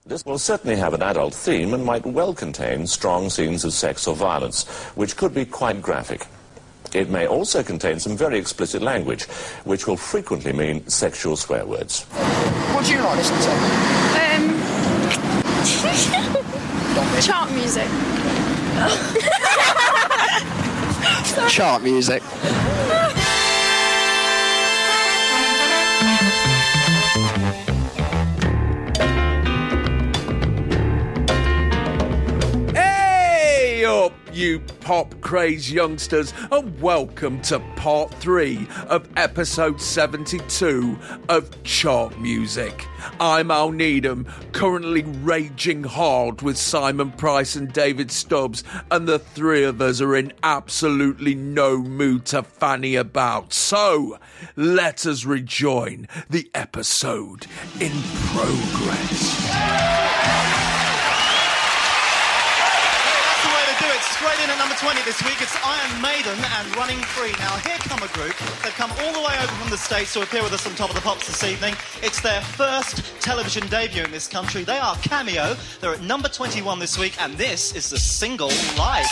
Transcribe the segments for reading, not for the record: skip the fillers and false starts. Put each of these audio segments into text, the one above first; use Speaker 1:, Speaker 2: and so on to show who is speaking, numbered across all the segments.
Speaker 1: This will certainly have an adult theme and might well contain strong scenes of sex or violence, which could be quite graphic. It may also contain some very explicit language, which will frequently mean sexual swear words.
Speaker 2: What do you like listening to?
Speaker 3: Chart music.
Speaker 2: Chart music.
Speaker 4: Up, you pop-crazed youngsters, and welcome to part 3 of episode 72 of Chart Music. I'm Al Needham, currently raging hard with Simon Price and David Stubbs, and the three of us are in absolutely no mood to fanny about. So, let us rejoin the episode in progress.
Speaker 5: Straight in at number 20 this week, it's Iron Maiden and Running Free. Now, here come a group. They've come all the way over from the States to appear with us on Top of the Pops this evening. It's their first television debut in this country. They are Cameo. They're at number 21 this week, and this is the single Life.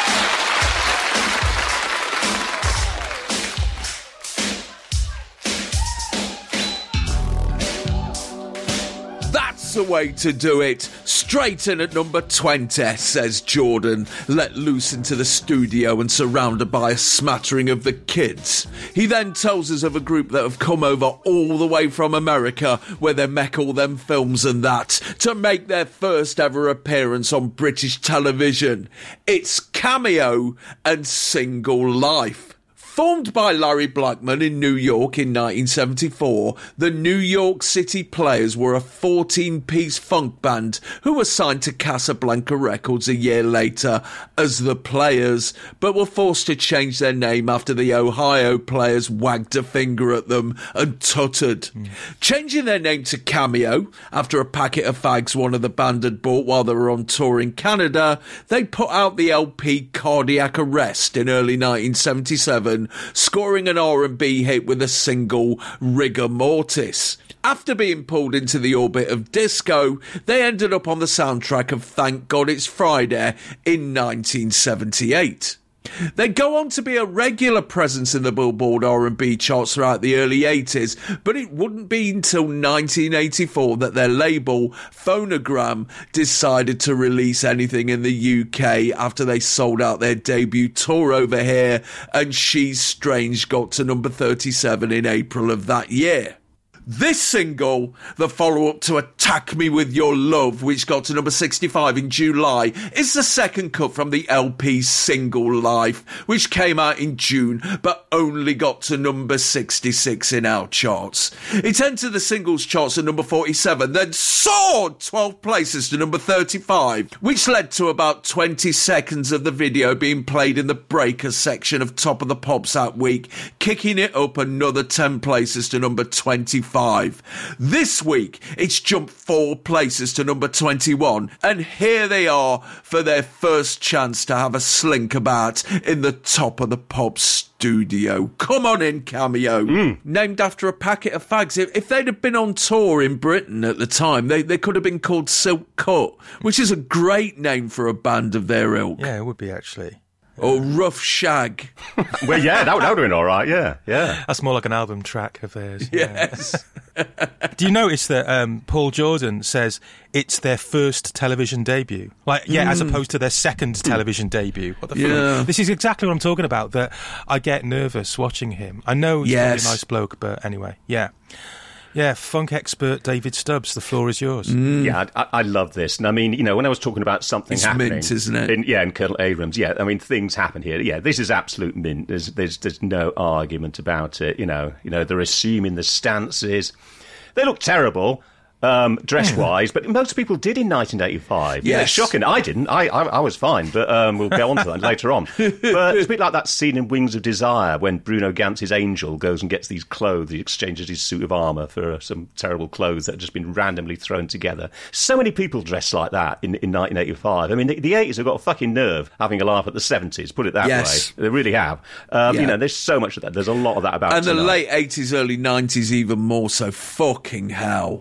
Speaker 4: The way to do it. Straight in at number 20, says Jordan, let loose into the studio and surrounded by a smattering of the kids. He then tells us of a group that have come over all the way from America, where they make all them films and that, to make their first ever appearance on British television. It's Cameo and Single Life. Formed by Larry Blackman in New York in 1974, the New York City Players were a 14-piece funk band who were signed to Casablanca Records a year later as the Players, but were forced to change their name after the Ohio Players wagged a finger at them and tutted. Changing their name to Cameo, after a packet of fags one of the band had bought while they were on tour in Canada, they put out the LP Cardiac Arrest in early 1977, scoring an R&B hit with a single, Rigor Mortis. After being pulled into the orbit of disco, they ended up on the soundtrack of Thank God It's Friday in 1978. They go on to be a regular presence in the Billboard R&B charts throughout the early 80s, but it wouldn't be until 1984 that their label, Phonogram, decided to release anything in the UK after they sold out their debut tour over here, and She's Strange got to number 37 in April of that year. This single, the follow-up to Attack Me With Your Love, which got to number 65 in July, is the second cut from the LP Single Life, which came out in June, but only got to number 66 in our charts. It entered the singles charts at number 47, then soared 12 places to number 35, which led to about 20 seconds of the video being played in the Breakers section of Top of the Pops that week, kicking it up another 10 places to number 25. This week, it's jumped 4 places to number 21, and here they are for their first chance to have a slink about in the Top of the Pops studio. Come on in, Cameo. Named after a packet of fags. If they'd have been on tour in Britain at the time, they could have been called Silk Cut, which is a great name for a band of their ilk.
Speaker 6: Yeah, it would be, actually.
Speaker 4: Or Rough Shag.
Speaker 7: Well, yeah, that would have been all right, yeah.
Speaker 6: That's more like an album track of theirs.
Speaker 4: Yes.
Speaker 6: Do you notice that Paul Jordan says it's their first television debut? As opposed to their second television debut. What the fuck? This is exactly what I'm talking about, that I get nervous watching him. I know he's a nice bloke, but anyway, yeah. Yeah, funk expert David Stubbs, the floor is yours.
Speaker 7: Yeah, I love this. And I mean, when I was talking about something happening...
Speaker 4: It's mint, isn't it?
Speaker 7: In Colonel Abrams, I mean, things happen here. Yeah, this is absolute mint. There's no argument about it, They're assuming the stances. They look terrible. Dress-wise, but most people did in 1985.
Speaker 4: Yes.
Speaker 7: Yeah, shocking. I didn't. I was fine, but we'll go on to that later on. But it's a bit like that scene in Wings of Desire when Bruno Gantz's Angel goes and gets these clothes. He exchanges his suit of armour for some terrible clothes that have just been randomly thrown together. So many people dressed like that in 1985. I mean, the 80s have got a fucking nerve having a laugh at the 70s, put it that way. They really have. There's so much of that. There's a lot of that about
Speaker 4: And
Speaker 7: tonight.
Speaker 4: the late 80s, early 90s even more so. Fucking hell.
Speaker 7: Yeah.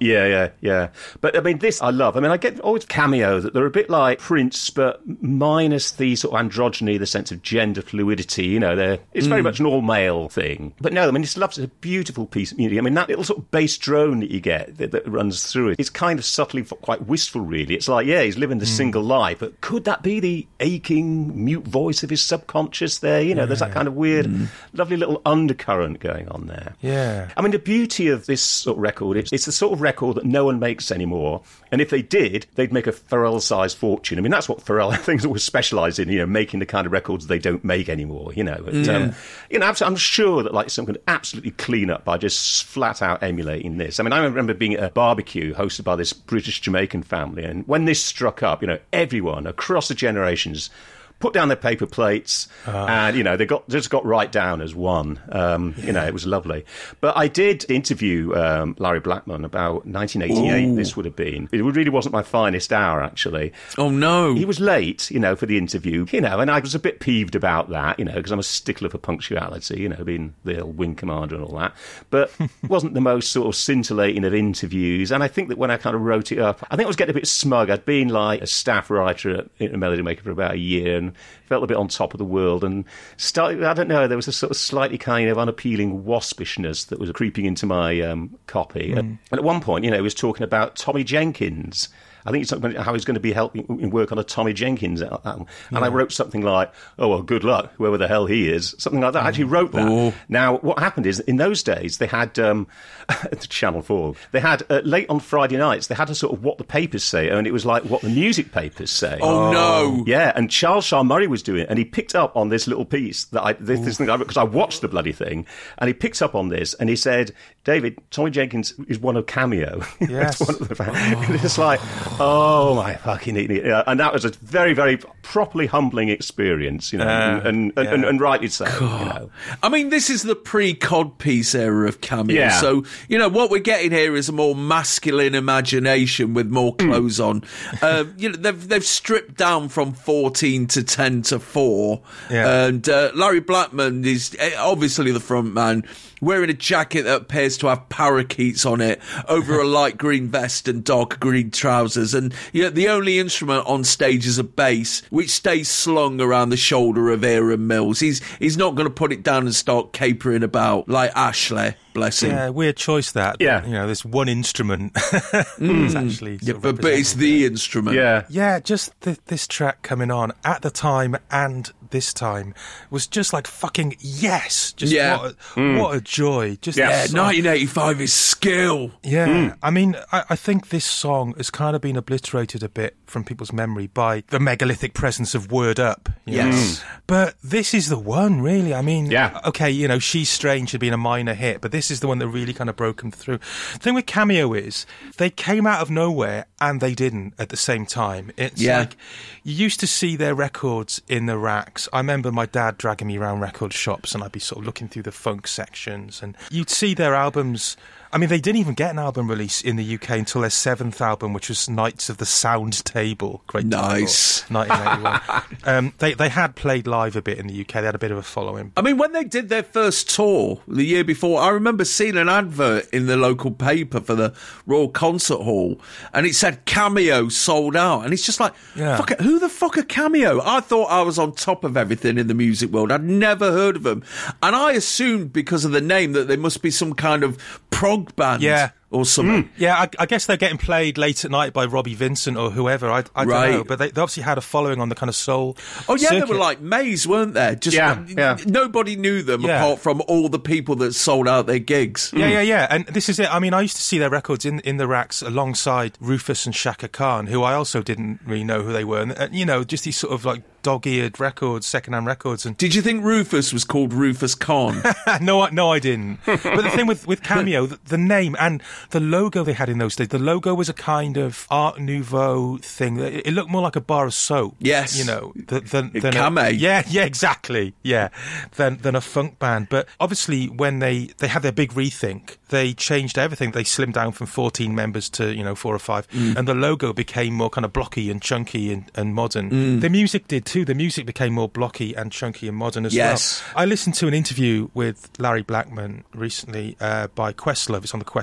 Speaker 7: Yeah. But I mean, this I love. I mean, I get always Cameo that they're a bit like Prince, but minus the sort of androgyny, the sense of gender fluidity. You know, it's very much an all-male thing. But no, I mean, it's a beautiful piece of music. I mean, that little sort of bass drone that you get that runs through it, it's kind of subtly quite wistful, really. It's like, yeah, he's living the single life, but could that be the aching, mute voice of his subconscious there? You know, there's that kind of weird, lovely little undercurrent going on there.
Speaker 6: Yeah.
Speaker 7: I mean, the beauty of this sort of record, it's the sort of record that no one makes anymore. And if they did, they'd make a Pharrell-sized fortune. I mean, that's what Pharrell, I think, always specialised in, you know, making the kind of records they don't make anymore, you know. But, you know, I'm sure that, like, someone could absolutely clean up by just flat out emulating this. I mean, I remember being at a barbecue hosted by this British-Jamaican family, and when this struck up, you know, everyone across the generations put down their paper plates, and, you know, they just got right down as one. You know, it was lovely. But I did interview Larry Blackman about 1988, this would have been. It really wasn't my finest hour, actually.
Speaker 4: Oh, no.
Speaker 7: He was late, you know, for the interview, you know, and I was a bit peeved about that, you know, because I'm a stickler for punctuality, you know, being the old wing commander and all that. But it wasn't the most sort of scintillating of interviews, and I think that when I kind of wrote it up, I think I was getting a bit smug. I'd been, like, a staff writer at Melody Maker for about a year, and felt a bit on top of the world, and started, I don't know, there was a sort of slightly kind of unappealing waspishness that was creeping into my copy. And at one point, you know, he was talking about Tommy Jenkins. I think he's talking about how he's going to be helping work on a Tommy Jenkins album. And I wrote something like, oh, well, good luck, whoever the hell he is. Something like that. I actually wrote that.
Speaker 4: Oh.
Speaker 7: Now, what happened is, in those days, they had, Channel 4, they had, late on Friday nights, they had a sort of what the papers say, and it was like what the music papers say.
Speaker 4: Oh, no.
Speaker 7: Yeah, and Charles Shaar Murray was doing it, and he picked up on this little piece, this thing, because I watched the bloody thing, and he picked up on this, and he said, David, Tommy Jenkins is one of Cameo.
Speaker 6: Yes.
Speaker 7: It's one of the It's like, oh, my fucking idiot. And that was a very, very properly humbling experience, you know, and rightly so. You know.
Speaker 4: I mean, this is the pre-Codpiece era of Cameo.
Speaker 7: Yeah.
Speaker 4: So, you know, what we're getting here is a more masculine imagination with more clothes on. You know, they've stripped down from 14 to 10 to 4.
Speaker 6: Yeah.
Speaker 4: And Larry Blackman is obviously the front man, wearing a jacket that appears to have parakeets on it over a light green vest and dark green trousers. And you know, the only instrument on stage is a bass, which stays slung around the shoulder of Aaron Mills. He's not going to put it down and start capering about like Ashley. Bless him.
Speaker 6: Yeah, weird choice that.
Speaker 7: Yeah.
Speaker 6: You know, this one instrument. It's actually
Speaker 4: but it's the instrument.
Speaker 7: Yeah.
Speaker 6: Yeah, just this track coming on at the time and this time was just like fucking yes. Just what a joy. Just
Speaker 4: 1985 is skill.
Speaker 6: Yeah. I mean, I think this song has kind of been obliterated a bit from people's memory by the megalithic presence of Word Up.
Speaker 4: Yes.
Speaker 6: But this is the one, really. I mean,
Speaker 7: Yeah.
Speaker 6: okay, you know, She's Strange had been a minor hit, but this is the one that really kind of broke them through. The thing with Cameo is they came out of nowhere and they didn't at the same time. It's like you used to see their records in the racks. I remember my dad dragging me around record shops and I'd be sort of looking through the funk sections and you'd see their albums. I mean, they didn't even get an album release in the UK until their 7th album, which was Knights of the Sound Table. Great
Speaker 4: Nice.
Speaker 6: title, 1981. They had played live a bit in the UK. They had a bit of a following.
Speaker 4: I mean, when they did their first tour the year before, I remember seeing an advert in the local paper for the Royal Concert Hall, and it said Cameo sold out. And it's just like, fuck it, who the fuck are Cameo? I thought I was on top of everything in the music world. I'd never heard of them. And I assumed because of the name that they must be some kind of prog band.
Speaker 6: Yeah.
Speaker 4: Or something.
Speaker 6: Yeah, I guess they're getting played late at night by Robbie Vincent or whoever. I don't know, but they obviously had a following on the kind of soul.
Speaker 4: Oh yeah,
Speaker 6: circuit.
Speaker 4: they were like Maze, weren't they? Just nobody knew them apart from all the people that sold out their gigs.
Speaker 6: Yeah. And this is it. I mean, I used to see their records in the racks alongside Rufus and Shaka Khan, who I also didn't really know who they were. And you know, just these sort of like dog-eared records, second-hand records. And
Speaker 4: did you think Rufus was called Rufus Khan?
Speaker 6: No, I didn't. But the thing with Cameo, the name and the logo they had in those days, the logo was a kind of Art Nouveau thing. It looked more like a bar of soap.
Speaker 4: Yes.
Speaker 6: You know, than
Speaker 4: Cameo.
Speaker 6: Yeah, exactly. Yeah, than a funk band. But obviously, when they had their big rethink, they changed everything. They slimmed down from 14 members to 4 or 5, and the logo became more kind of blocky and chunky and modern. The music did too. The music became more blocky and chunky and modern as well. I listened to an interview with Larry Blackman recently by Questlove. It's on the Questlove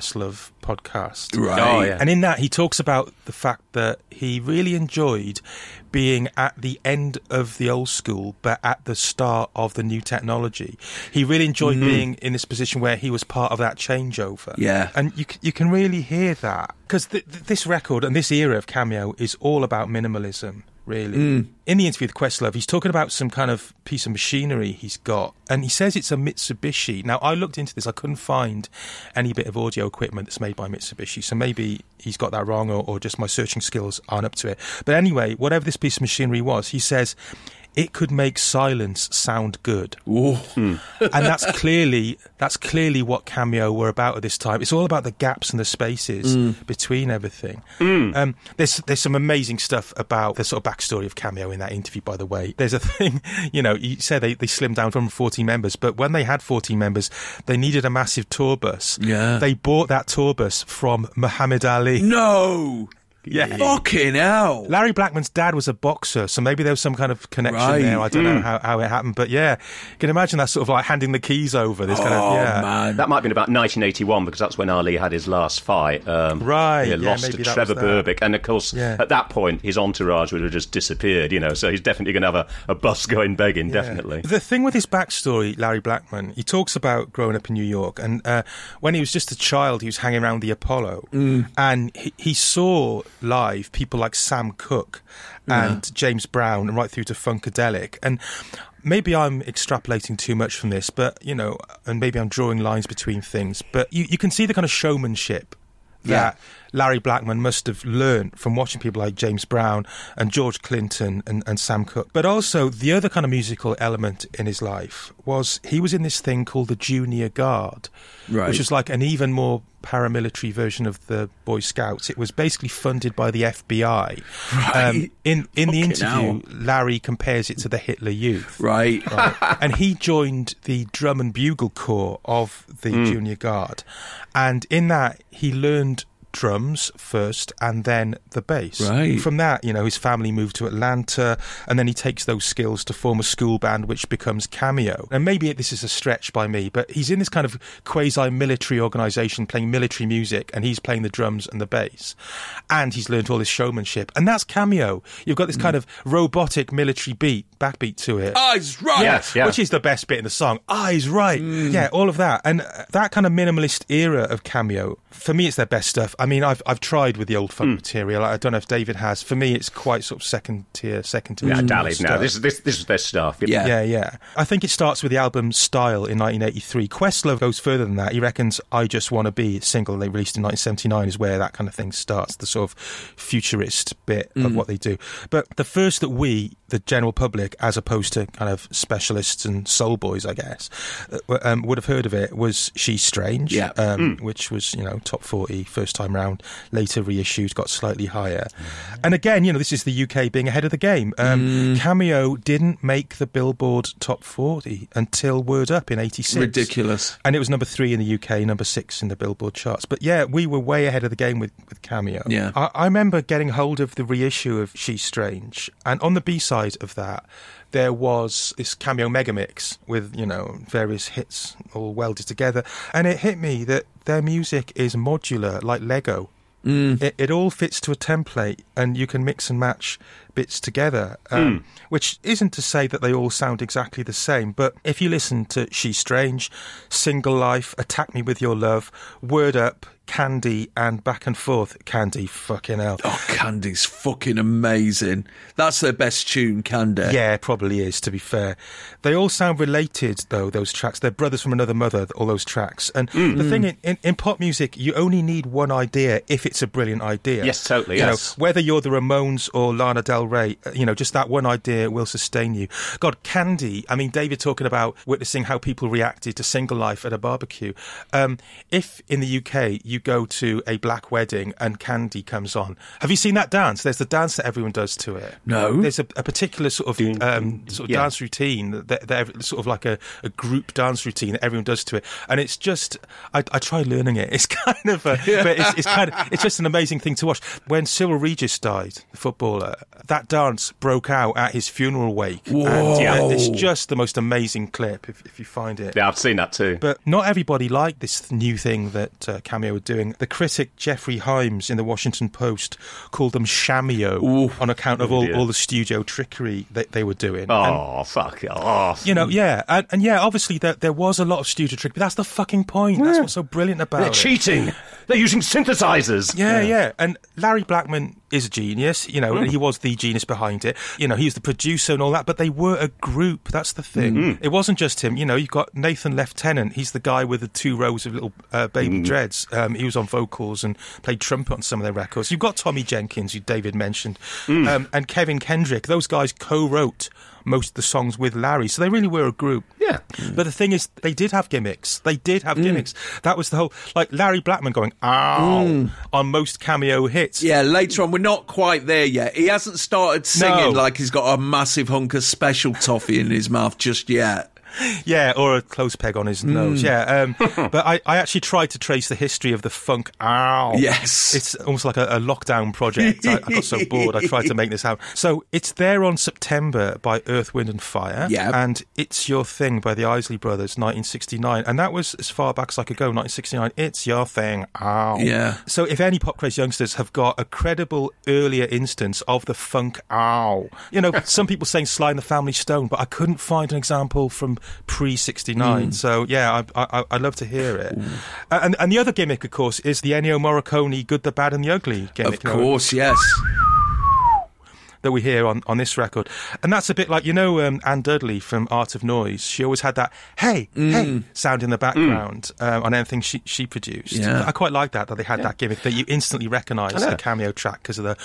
Speaker 6: Love podcast.
Speaker 4: Right.
Speaker 7: Oh, yeah.
Speaker 6: And in that, he talks about the fact that he really enjoyed being at the end of the old school, but at the start of the new technology. He really enjoyed being in this position where he was part of that changeover.
Speaker 4: Yeah.
Speaker 6: And you can really hear that. Because this record and this era of Cameo is all about minimalism, really. In the interview with Questlove, he's talking about some kind of piece of machinery he's got, and he says it's a Mitsubishi. Now, I looked into this. I couldn't find any bit of audio equipment that's made by Mitsubishi, so maybe he's got that wrong, or just my searching skills aren't up to it. But anyway, whatever this piece of machinery was, he says it could make silence sound good. And that's clearly what Cameo were about at this time. It's all about the gaps and the spaces between everything. There's some amazing stuff about the sort of backstory of Cameo in that interview, by the way. There's a thing, you said they slimmed down from 14 members, but when they had 14 members, they needed a massive tour bus.
Speaker 4: Yeah.
Speaker 6: They bought that tour bus from Muhammad Ali.
Speaker 4: No!
Speaker 6: Yeah.
Speaker 4: Fucking hell!
Speaker 6: Larry Blackman's dad was a boxer, so maybe there was some kind of connection there. I don't know how it happened, but yeah, you can imagine that sort of like handing the keys over. This kind of
Speaker 4: man.
Speaker 7: That might have been about 1981 because that's when Ali had his last fight.
Speaker 6: Right,
Speaker 7: He lost
Speaker 6: maybe
Speaker 7: to
Speaker 6: that
Speaker 7: Trevor
Speaker 6: was that.
Speaker 7: Berbick, and of course, at that point, his entourage would have just disappeared. So he's definitely going to have a bus going begging. Definitely.
Speaker 6: The thing with his backstory, Larry Blackman, he talks about growing up in New York, and when he was just a child, he was hanging around the Apollo, and he saw live people like Sam Cooke and James Brown, and right through to Funkadelic. And maybe I'm extrapolating too much from this, but, and maybe I'm drawing lines between things, but you can see the kind of showmanship that Larry Blackman must have learned from watching people like James Brown and George Clinton and Sam Cooke. But also, the other kind of musical element in his life was he was in this thing called the Junior Guard, which was like an even more paramilitary version of the Boy Scouts. It was basically funded by the FBI. In the interview, Larry compares it to the Hitler Youth.
Speaker 4: Right.
Speaker 6: And he joined the drum and bugle corps of the Junior Guard. And in that, he learned drums first and then the bass.
Speaker 4: Right.
Speaker 6: From that, his family moved to Atlanta, and then he takes those skills to form a school band which becomes Cameo. And maybe this is a stretch by me, but he's in this kind of quasi-military organisation playing military music, and he's playing the drums and the bass. And he's learned all this showmanship. And that's Cameo. You've got this kind of robotic military backbeat to it.
Speaker 4: Eyes right!
Speaker 7: Yes, yeah.
Speaker 6: Which is the best bit in the song. Eyes right. Yeah, all of that. And that kind of minimalist era of Cameo, for me, it's their best stuff. I mean, I've tried with the old funk material. I don't know if David has. For me, it's quite sort of second tier.
Speaker 7: Yeah, Dallied now. This is their stuff.
Speaker 6: Yeah. I think it starts with the album Style in 1983. Questlove goes further than that. He reckons I Just Wanna Be, a single they released in 1979, is where that kind of thing starts, the sort of futurist bit of what they do. But the first that we, the general public, as opposed to kind of specialists and soul boys, I guess, would have heard of it was She's Strange, which was, top 40 first time round, later reissued, got slightly higher. And again, this is the UK being ahead of the game. Cameo didn't make the Billboard top 40 until Word Up in 86.
Speaker 4: Ridiculous.
Speaker 6: And it was number 3 in the UK, number 6 in the Billboard charts. But yeah, we were way ahead of the game with Cameo.
Speaker 4: Yeah.
Speaker 6: I remember getting hold of the reissue of She's Strange, and on the B-side of that, there was this Cameo megamix with, various hits all welded together. And it hit me that their music is modular, like Lego. It all fits to a template, and you can mix and match bits together, which isn't to say that they all sound exactly the same, but if you listen to She's Strange, Single Life, Attack Me With Your Love, Word Up, Candy, and Back and Forth. Candy, fucking hell.
Speaker 4: Oh, Candy's fucking amazing. That's their best tune, Candy.
Speaker 6: Yeah, it probably is, to be fair. They all sound related, though, those tracks. They're brothers from another mother, all those tracks. And the thing in pop music, you only need one idea if it's a brilliant idea.
Speaker 7: Yes, totally, yes.
Speaker 6: Whether you're the Ramones or Lana Del Rey, just that one idea will sustain you. God, Candy, I mean, David talking about witnessing how people reacted to Single Life at a barbecue. If in the UK you go to a black wedding and Candy comes on, have you seen that dance? There's the dance that everyone does to it.
Speaker 4: No.
Speaker 6: There's a particular sort of dance routine that sort of like a group dance routine that everyone does to it, and it's just I tried learning it. It's kind of but it's just an amazing thing to watch. When Cyril Regis died, the footballer, that dance broke out at his funeral wake.
Speaker 4: Whoa.
Speaker 6: And it's just the most amazing clip if you find it.
Speaker 7: Yeah, I've seen that too.
Speaker 6: But not everybody liked this new thing that Cameo were doing. The critic Jeffrey Himes in the Washington Post called them shamio on account of all the studio trickery that they were doing.
Speaker 7: Fuck off.
Speaker 6: You know, yeah. And yeah, obviously there was a lot of studio trick, but that's the fucking point. That's what's so brilliant about it.
Speaker 7: They're cheating. They're using synthesizers.
Speaker 6: Yeah. And Larry Blackman is a genius, you know, and he was the genius behind it. You know, he was the producer and all that, but they were a group. That's the thing. It wasn't just him. You know, you've got Nathan Lieutenant. He's the guy with the 2 rows of little baby dreads. He was on vocals and played trumpet on some of their records. You've got Tommy Jenkins, who David mentioned, and Kevin Kendrick. Those guys co-wrote most of the songs with Larry, so they really were a group.
Speaker 7: Yeah.
Speaker 6: But the thing is, they did have gimmicks. That was the whole, like Larry Blackman going, ow, on most cameo hits.
Speaker 4: Yeah, later on, we're not quite there yet. He hasn't started singing like he's got a massive hunk of special toffee in his mouth just yet.
Speaker 6: Yeah, or a close peg on his nose, yeah. But I actually tried to trace the history of the funk. Ow.
Speaker 4: Yes.
Speaker 6: It's almost like a lockdown project. I got so bored, I tried to make this happen. So it's There on September by Earth, Wind and Fire.
Speaker 4: Yeah.
Speaker 6: And It's Your Thing by the Isley Brothers, 1969. And that was as far back as I could go, 1969. It's Your Thing. Ow.
Speaker 4: Yeah.
Speaker 6: So if any pop craze youngsters have got a credible earlier instance of the funk, ow. You know, some people saying Sly and the Family Stone, but I couldn't find an example from pre-69. So, yeah, I'd love to hear it. And the other gimmick, of course, is the Ennio Morricone Good, the Bad and the Ugly gimmick.
Speaker 4: Of course, yes.
Speaker 6: That we hear on this record. And that's a bit like, you know, Anne Dudley from Art of Noise. She always had that, hey sound in the background on anything she produced.
Speaker 4: Yeah.
Speaker 6: I quite like that they had that gimmick that you instantly recognise a cameo track because of the...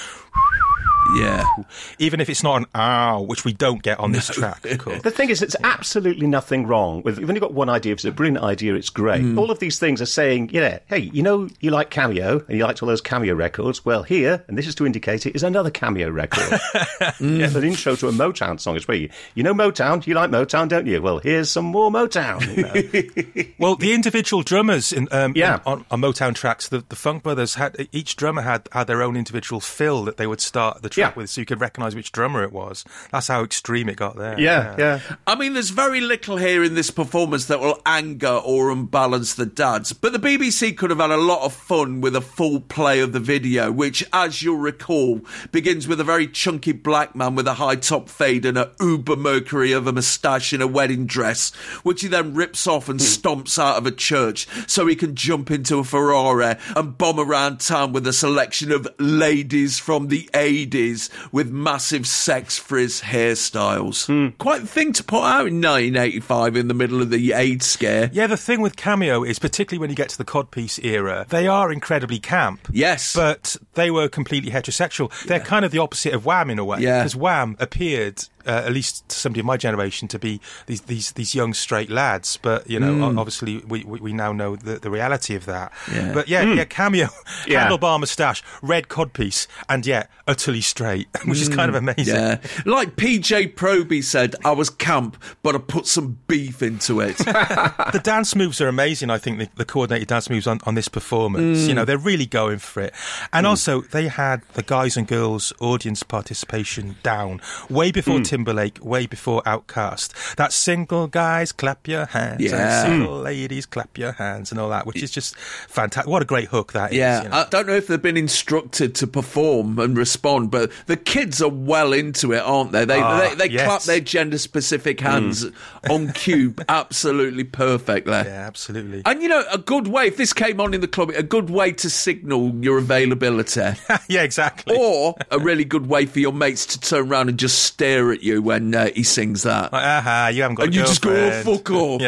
Speaker 4: Yeah.
Speaker 6: Even if it's not an ow, which we don't get on this track, of course.
Speaker 7: The thing is, it's absolutely nothing wrong with. You've only got one idea. If it's a brilliant idea, it's great. All of these things are saying, hey, you know, you like Cameo, and you liked all those Cameo records. Well, here, and this is to indicate it, is another Cameo record. It's an intro to a Motown song. It's where you know Motown, you like Motown, don't you? Well, here's some more Motown. You know?
Speaker 6: Well, the individual drummers on Motown tracks, the Funk Brothers each drummer had their own individual fill that they would start the track with, so you could recognise which drummer it was. That's how extreme it got there.
Speaker 7: Yeah.
Speaker 4: I mean, there's very little here in this performance that will anger or unbalance the dads, but the BBC could have had a lot of fun with a full play of the video, which, as you'll recall, begins with a very chunky black man with a high top fade and a uber mercury of a moustache in a wedding dress, which he then rips off and stomps out of a church so he can jump into a Ferrari and bomb around town with a selection of ladies from the 80s with massive sex frizz hairstyles. Quite the thing to put out in 1985 in the middle of the AIDS scare.
Speaker 6: Yeah, the thing with Cameo is, particularly when you get to the codpiece era, they are incredibly camp.
Speaker 4: Yes.
Speaker 6: But they were completely heterosexual. They're kind of the opposite of Wham in a way.
Speaker 4: Yeah.
Speaker 6: Because Wham appeared, at least to somebody of my generation, to be these young straight lads. But, you know, obviously we now know the reality of that.
Speaker 4: Yeah.
Speaker 6: But Cameo, handlebar moustache, red codpiece, and utterly straight, which is kind of amazing.
Speaker 4: Yeah. Like PJ Proby said, I was camp, but I put some beef into it.
Speaker 6: The dance moves are amazing, I think, the coordinated dance moves on this performance. You know, they're really going for it. And also, they had the guys and girls audience participation down way before Timberlake, way before Outkast. That single guys, clap your hands, and single ladies, clap your hands, and all that, which is just fantastic. What a great hook that is.
Speaker 4: Yeah,
Speaker 6: you know?
Speaker 4: I don't know if they've been instructed to perform and respond, but the kids are well into it, aren't they? They clap their gender-specific hands on cue absolutely perfectly.
Speaker 6: Yeah, absolutely.
Speaker 4: And, you know, a good way, if this came on in the club, a good way to signal your availability.
Speaker 6: Yeah, exactly.
Speaker 4: Or a really good way for your mates to turn around and just stare at you when he sings that.
Speaker 6: Like, you haven't got
Speaker 4: and
Speaker 6: a
Speaker 4: you just go, oh, fuck off.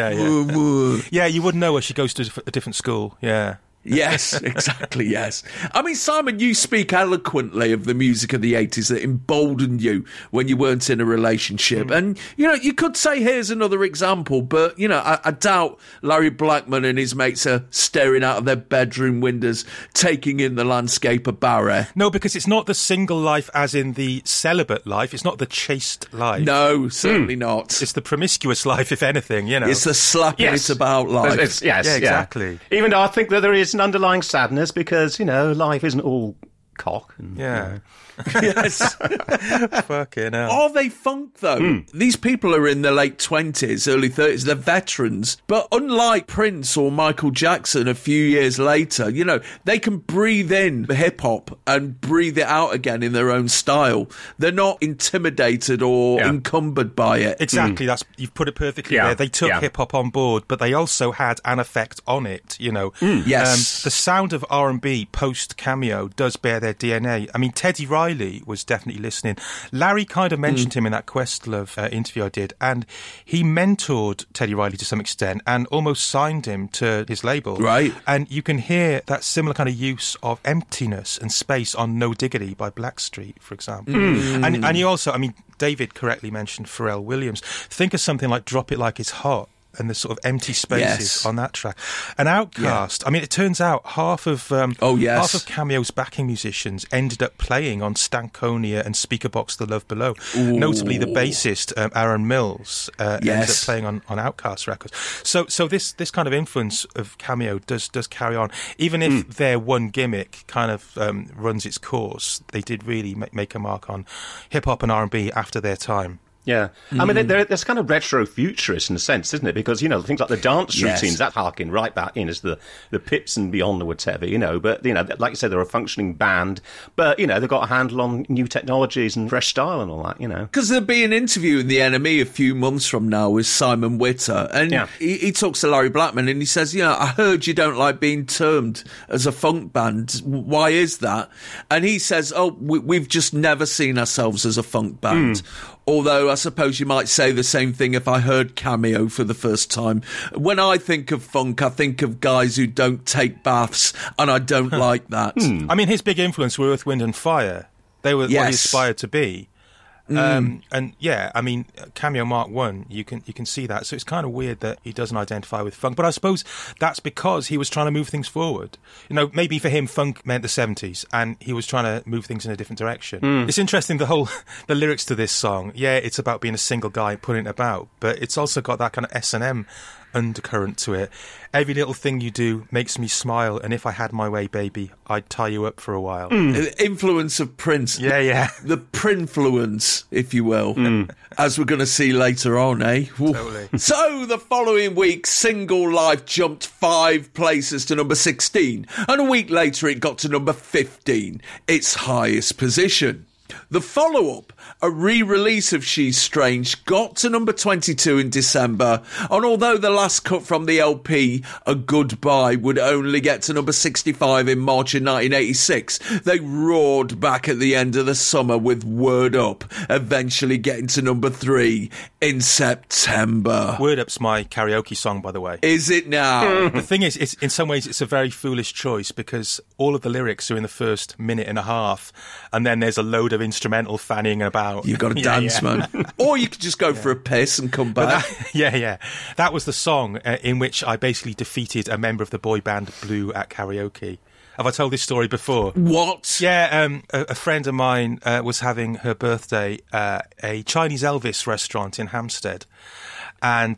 Speaker 6: Yeah, you wouldn't know her. She goes to a different school. Yeah.
Speaker 4: Yes, exactly, yes. I mean, Simon, you speak eloquently of the music of the 80s that emboldened you when you weren't in a relationship. And, you know, you could say here's another example, but, you know, I doubt Larry Blackman and his mates are staring out of their bedroom windows, taking in the landscape of Barry.
Speaker 6: No, because it's not the single life as in the celibate life. It's not the chaste life.
Speaker 4: No, certainly not.
Speaker 6: It's the promiscuous life, if anything, you know.
Speaker 4: It's the slapping it about life.
Speaker 6: Yeah, exactly.
Speaker 7: Even though I think that there is an underlying sadness because, you know, life isn't all cock. And,
Speaker 6: yeah.
Speaker 4: Yes.
Speaker 6: Fucking hell.
Speaker 4: Are they funk, though? These people are in their late 20s, early 30s. They're veterans. But unlike Prince or Michael Jackson a few years later, you know, they can breathe in hip-hop and breathe it out again in their own style. They're not intimidated or encumbered by it.
Speaker 6: Exactly, you've put it perfectly there. They took hip-hop on board, but they also had an effect on it, you know.
Speaker 4: Yes.
Speaker 6: The sound of R&B post-Cameo does bear their DNA. I mean, Teddy Riley was definitely listening. Larry kind of mentioned him in that Questlove interview I did, and he mentored Teddy Riley to some extent and almost signed him to his label.
Speaker 4: Right.
Speaker 6: And you can hear that similar kind of use of emptiness and space on No Diggity by Blackstreet, for example. And you also, I mean, David correctly mentioned Pharrell Williams. Think of something like Drop It Like It's Hot and the sort of empty spaces on that track. And Outkast, I mean, it turns out half of Cameo's backing musicians ended up playing on Stankonia and Speakerbox The Love Below. Notably, the bassist, Aaron Mills, ended up playing on Outkast records. So this kind of influence of Cameo does carry on. Even if their one gimmick kind of runs its course, they did really make a mark on hip-hop and R&B after their time.
Speaker 7: Yeah. I mean, there's kind of retro-futurist in a sense, isn't it? Because, you know, things like the dance routines, that harken right back in as the Pips and Beyond or whatever, you know. But, you know, like you said, they're a functioning band. But, you know, they've got a handle on new technologies and fresh style and all that, you know.
Speaker 4: Because there'll be an interview in the NME a few months from now with Simon Witter. And he talks to Larry Blackman and he says, you know, I heard you don't like being termed as a funk band. Why is that? And he says, we've just never seen ourselves as a funk band. Although I suppose you might say the same thing if I heard Cameo for the first time. When I think of funk, I think of guys who don't take baths, and I don't like that.
Speaker 6: I mean, his big influence were Earth, Wind and Fire. They were what he aspired to be. And yeah, I mean, Cameo Mark 1, you can see that. So it's kind of weird that he doesn't identify with funk. But I suppose that's because he was trying to move things forward. You know, maybe for him, funk meant the 70s, and he was trying to move things in a different direction. It's interesting, the lyrics to this song. Yeah, it's about being a single guy putting it about, but it's also got that kind of S&M undercurrent to it. Every little thing you do makes me smile, and if I had my way, baby, I'd tie you up for a while.
Speaker 4: Influence of Prince.
Speaker 6: Yeah.
Speaker 4: The Prinfluence, if you will, as we're going to see later on, eh?
Speaker 6: Totally.
Speaker 4: So, the following week, Single Life jumped 5 places to number 16, and a week later it got to number 15, its highest position. The follow-up, a re-release of She's Strange, got to number 22 in December, and although the last cut from the LP, A Goodbye, would only get to number 65 in March of 1986, they roared back at the end of the summer with Word Up, eventually getting to number 3 in September.
Speaker 6: Word Up's my karaoke song, by the way.
Speaker 4: Is it now?
Speaker 6: The thing is, in some ways, it's a very foolish choice because all of the lyrics are in the first minute and a half, and then there's a load of instrumental fanning about.
Speaker 4: You've got to dance, man. Or you could just go for a piss and come back.
Speaker 6: That was the song in which I basically defeated a member of the boy band Blue at karaoke. Have I told this story before?
Speaker 4: What?
Speaker 6: Yeah, a friend of mine was having her birthday at a Chinese Elvis restaurant in Hampstead. And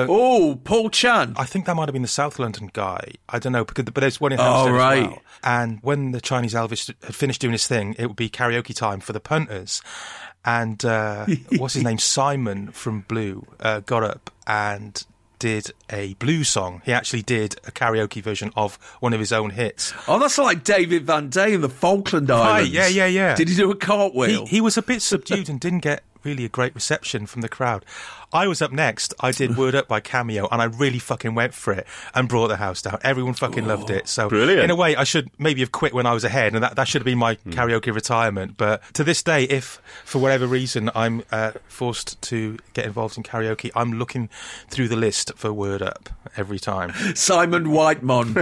Speaker 4: Paul Chan.
Speaker 6: I think that might have been the South London guy. I don't know, but there's one in Hampstead as well. And when the Chinese Elvis had finished doing his thing, it would be karaoke time for the punters. And what's his name? Simon from Blue got up and did a Blue song. He actually did a karaoke version of one of his own hits.
Speaker 4: Oh, that's like David Van Day in the Falkland Islands.
Speaker 6: Right, yeah.
Speaker 4: Did he do a cartwheel?
Speaker 6: He was a bit subdued and didn't get really a great reception from the crowd. I was up next. I did Word Up by Cameo, and I really fucking went for it and brought the house down. Everyone fucking loved it. So,
Speaker 7: brilliant.
Speaker 6: In a way, I should maybe have quit when I was ahead, and that should have been my karaoke retirement. But to this day, if for whatever reason I'm forced to get involved in karaoke, I'm looking through the list for Word Up every time.
Speaker 4: Simon Whitemon.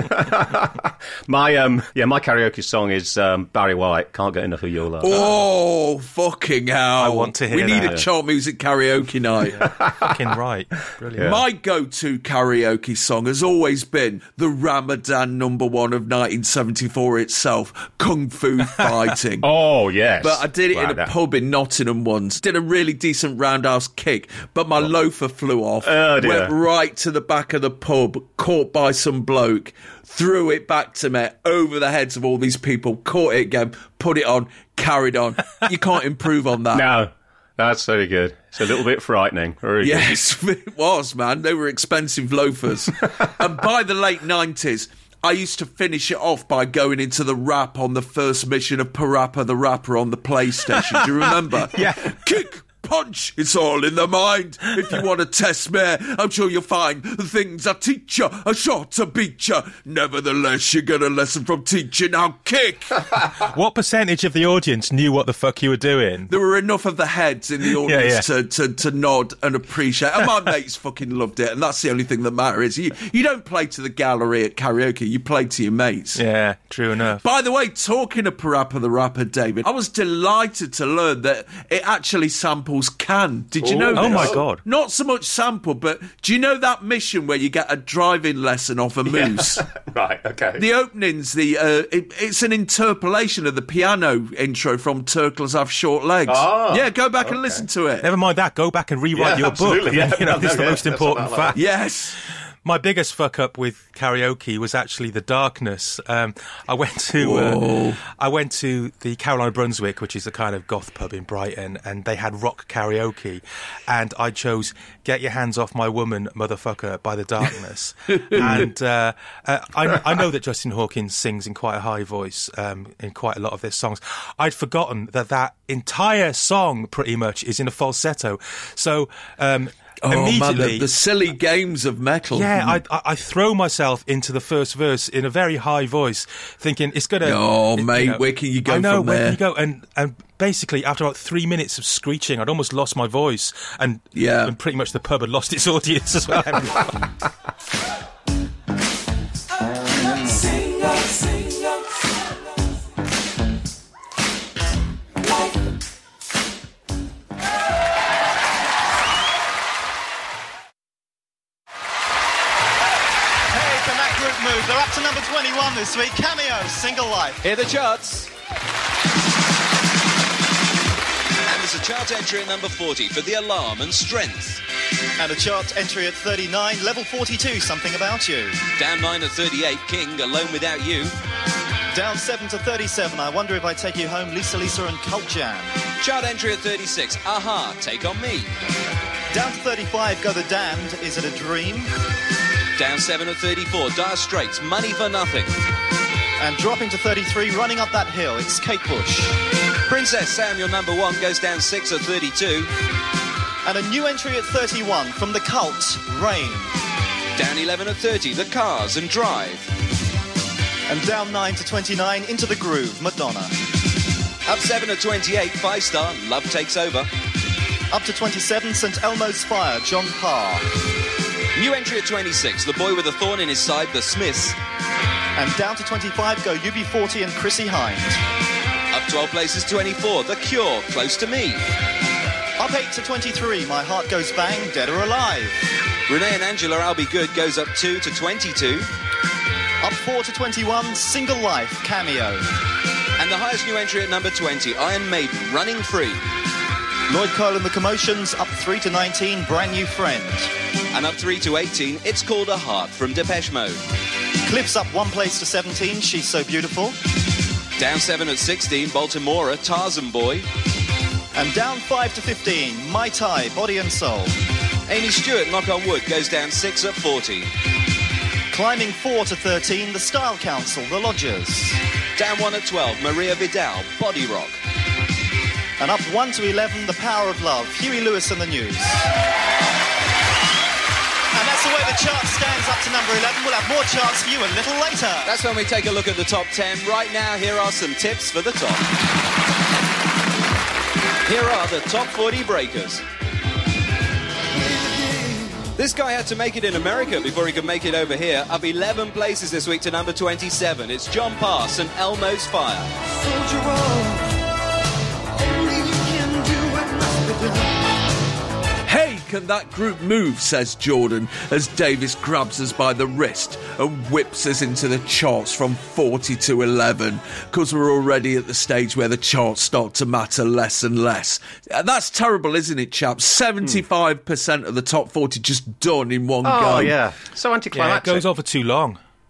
Speaker 7: My karaoke song is Barry White, Can't Get Enough of Your Love.
Speaker 4: Oh, fucking hell.
Speaker 6: I want to hear
Speaker 4: We need
Speaker 6: that.
Speaker 4: a chart music karaoke night.
Speaker 6: Fucking right. Brilliant.
Speaker 7: Yeah.
Speaker 4: My go-to karaoke song has always been the Ramadan number 1 of 1974 itself, Kung Fu Fighting.
Speaker 7: Oh, yes.
Speaker 4: But I did it in a pub in Nottingham once. Did a really decent roundhouse kick, but my loafer flew off.
Speaker 7: Oh, dear.
Speaker 4: Went right to the back of the pub, caught by some bloke, threw it back to me over the heads of all these people, caught it again, put it on, carried on. You can't improve on that.
Speaker 7: No, that's very good. It's a little bit frightening. Very good.
Speaker 4: Yes, it was, man. They were expensive loafers. And by the late 90s, I used to finish it off by going into the rap on the first mission of Parappa the Rapper on the PlayStation. Do you remember?
Speaker 6: Yeah.
Speaker 4: Kick, punch, it's all in the mind. If you want to test me, I'm sure you'll find the things I teach you are sure to beat you. Nevertheless, you get a lesson from teacher. Now kick.
Speaker 6: What percentage of the audience knew what the fuck you were doing?
Speaker 4: There were enough of the heads in the audience
Speaker 6: Yeah.
Speaker 4: to nod and appreciate. And my mates fucking loved it. And that's the only thing that matters. You don't play to the gallery at karaoke. You play to your mates.
Speaker 6: Yeah, true enough.
Speaker 4: By the way, talking of Parappa the Rapper, David, I was delighted to learn that it actually samples Can. Did you know this?
Speaker 6: Oh my God.
Speaker 4: Not so much sample, but do you know that mission where you get a driving lesson off a moose?
Speaker 7: Right, okay.
Speaker 4: The opening's it's an interpolation of the piano intro from Turtles Have Short Legs.
Speaker 7: Ah,
Speaker 4: yeah, go back and listen to it.
Speaker 6: Never mind that, go back and rewrite your book.
Speaker 7: absolutely, yeah.
Speaker 6: You know, this is the
Speaker 7: No,
Speaker 6: most
Speaker 7: yeah,
Speaker 6: important
Speaker 7: something like
Speaker 6: fact.
Speaker 4: Yes.
Speaker 6: My biggest fuck up with karaoke was actually the darkness. I went to the Carolina Brunswick, which is a kind of goth pub in Brighton, and they had rock karaoke, and I chose "Get Your Hands Off My Woman, Motherfucker" by the Darkness. And I know that Justin Hawkins sings in quite a high voice in quite a lot of their songs. I'd forgotten that entire song pretty much is in a falsetto. So immediately,
Speaker 4: Man, the silly games of metal.
Speaker 6: yeah, I throw myself into the first verse in a very high voice, thinking it's gonna.
Speaker 4: Oh, mate, where can you go
Speaker 6: I know,
Speaker 4: from
Speaker 6: where
Speaker 4: there?
Speaker 6: can you go? And basically, after about 3 minutes of screeching, I'd almost lost my voice, and pretty much the pub had lost its audience as well.
Speaker 5: They're up to number 21 this week. Cameo, Single Life.
Speaker 3: Here are the charts. And there's a chart entry at number 40 for The Alarm and Strength.
Speaker 5: And a chart entry at 39, level 42, Something About You.
Speaker 3: Down 9 at 38, King, Alone Without You.
Speaker 5: Down 7 to 37, I Wonder If I Take You Home, Lisa and Cult Jam.
Speaker 3: Chart entry at 36, Aha, Take On Me.
Speaker 5: Down to 35, Go the Damned, Is It a Dream?
Speaker 3: Down 7 at 34, Dire Straits, Money for Nothing.
Speaker 5: And dropping to 33, Running Up That Hill, it's Kate Bush.
Speaker 3: Princess Sam, your number 1, goes down 6 at 32.
Speaker 5: And a new entry at 31 from The Cult, Rain.
Speaker 3: Down 11 at 30, The Cars and Drive.
Speaker 5: And down 9 to 29, Into the Groove, Madonna.
Speaker 3: Up 7 at 28, 5-star, Love Takes Over.
Speaker 5: Up to 27, St Elmo's Fire, John Parr.
Speaker 3: New entry at 26, The Boy with a Thorn in His Side, The Smiths.
Speaker 5: And down to 25 go UB40 and Chrissy Hind.
Speaker 3: Up 12 places, 24, The Cure, Close to Me.
Speaker 5: Up 8 to 23, My Heart Goes Bang, Dead or Alive.
Speaker 3: Renee and Angela, I'll Be Good, goes up 2 to 22.
Speaker 5: Up 4 to 21, Single Life, Cameo.
Speaker 3: And the highest new entry at number 20, Iron Maiden, Running Free.
Speaker 5: Lloyd Cole and the Commotions, up 3 to 19, Brand New Friend.
Speaker 3: And up 3 to 18, It's Called a Heart from Depeche Mode.
Speaker 5: Clips up 1 place to 17, She's So Beautiful.
Speaker 3: Down 7 at 16, Baltimora, Tarzan Boy.
Speaker 5: And down 5 to 15, My Tai, Body and Soul.
Speaker 3: Amy Stewart, Knock on Wood, goes down 6 at 40.
Speaker 5: Climbing 4 to 13, The Style Council, The Lodgers.
Speaker 3: Down 1 at 12, Maria Vidal, Body Rock.
Speaker 5: And up 1 to 11, The Power of Love, Huey Lewis and the News. And that's the way the chart stands up to number 11. We'll have more charts for you a little later.
Speaker 3: That's when we take a look at the top 10. Right now, here are some tips for the top. Here are the top 40 breakers. This guy had to make it in America before he could make it over here. Up 11 places this week to number 27. It's John Parr, St Elmo's Fire.
Speaker 4: Hey, can that group move, says Jordan, as Davis grabs us by the wrist and whips us into the charts from 40 to 11, because we're already at the stage where the charts start to matter less and less. That's terrible, isn't it, chaps? 75% of the top 40 just done in one go.
Speaker 7: Oh, yeah. So
Speaker 6: Yeah, it
Speaker 7: anticlimactic.
Speaker 6: goes on for too long.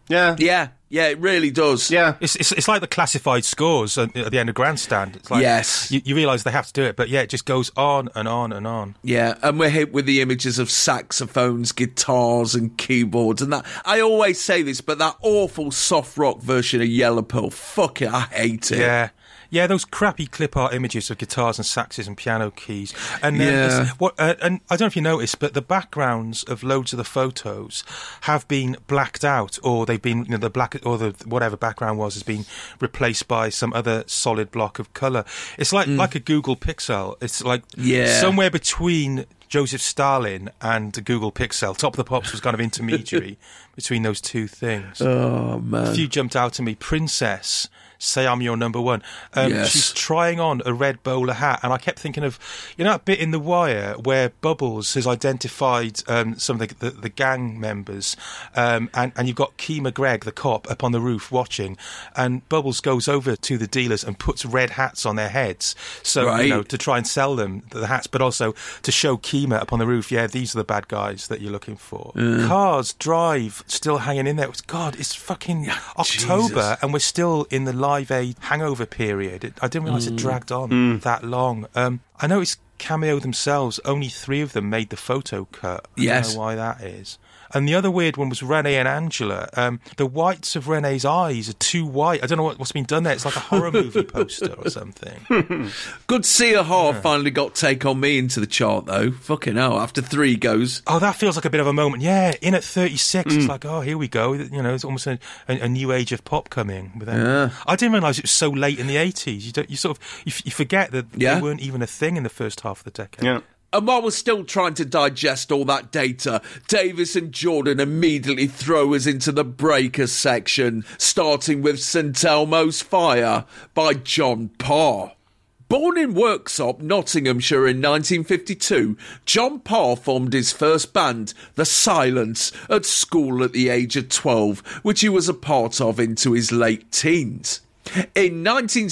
Speaker 7: Yeah.
Speaker 4: Yeah, it really does.
Speaker 7: Yeah.
Speaker 6: It's like the classified scores at the end of Grandstand. It's like,
Speaker 4: yes.
Speaker 6: You realise they have to do it, but yeah, it just goes on and on and on.
Speaker 4: Yeah, and we're hit with the images of saxophones, guitars and keyboards and that. I always say this, but that awful soft rock version of Yellow Pearl, fuck it, I hate it.
Speaker 6: Yeah. Yeah, those crappy clip art images of guitars and saxes and piano keys. And then and I don't know if you noticed, but the backgrounds of loads of the photos have been blacked out, or they've been, the black, or the whatever background was has been replaced by some other solid block of colour. It's like a Google Pixel. It's like somewhere between Joseph Stalin and Google Pixel. Top of the Pops was kind of intermediary between those two things.
Speaker 4: Oh, man.
Speaker 6: A few jumped out to me. Princess, Say I'm Your Number One. She's trying on a red bowler hat, and I kept thinking of, that bit in The Wire where Bubbles has identified some of the gang members, and you've got Kima Gregg, the cop, up on the roof watching, and Bubbles goes over to the dealers and puts red hats on their heads, so to try and sell them the hats, but also to show Kima up on the roof, these are the bad guys that you're looking for. Cars, Drive, still hanging in there. God, it's fucking October, Jesus. And we're still in the Live Aid hangover period. I didn't realise it dragged on that long. I noticed Cameo themselves, only 3 of them made the photo cut. I don't know why that is. And the other weird one was Renee and Angela. The whites of Renee's eyes are too white. I don't know what's been done there. It's like a horror movie poster or something.
Speaker 4: Good to see a horror finally got Take On Me into the chart, though. Fucking hell, after 3 goes.
Speaker 6: Oh, that feels like a bit of a moment. Yeah, in at 36, it's like, oh, here we go. It's almost a new age of pop coming with them. Yeah. I didn't realise it was so late in the 80s. You forget that they weren't even a thing in the first half of the decade.
Speaker 7: Yeah.
Speaker 4: And while we're still trying to digest all that data, Davis and Jordan immediately throw us into the breakers section, starting with St Elmo's Fire by John Parr. Born in Worksop, Nottinghamshire in 1952, John Parr formed his first band, The Silence, at school at the age of 12, which he was a part of into his late teens. In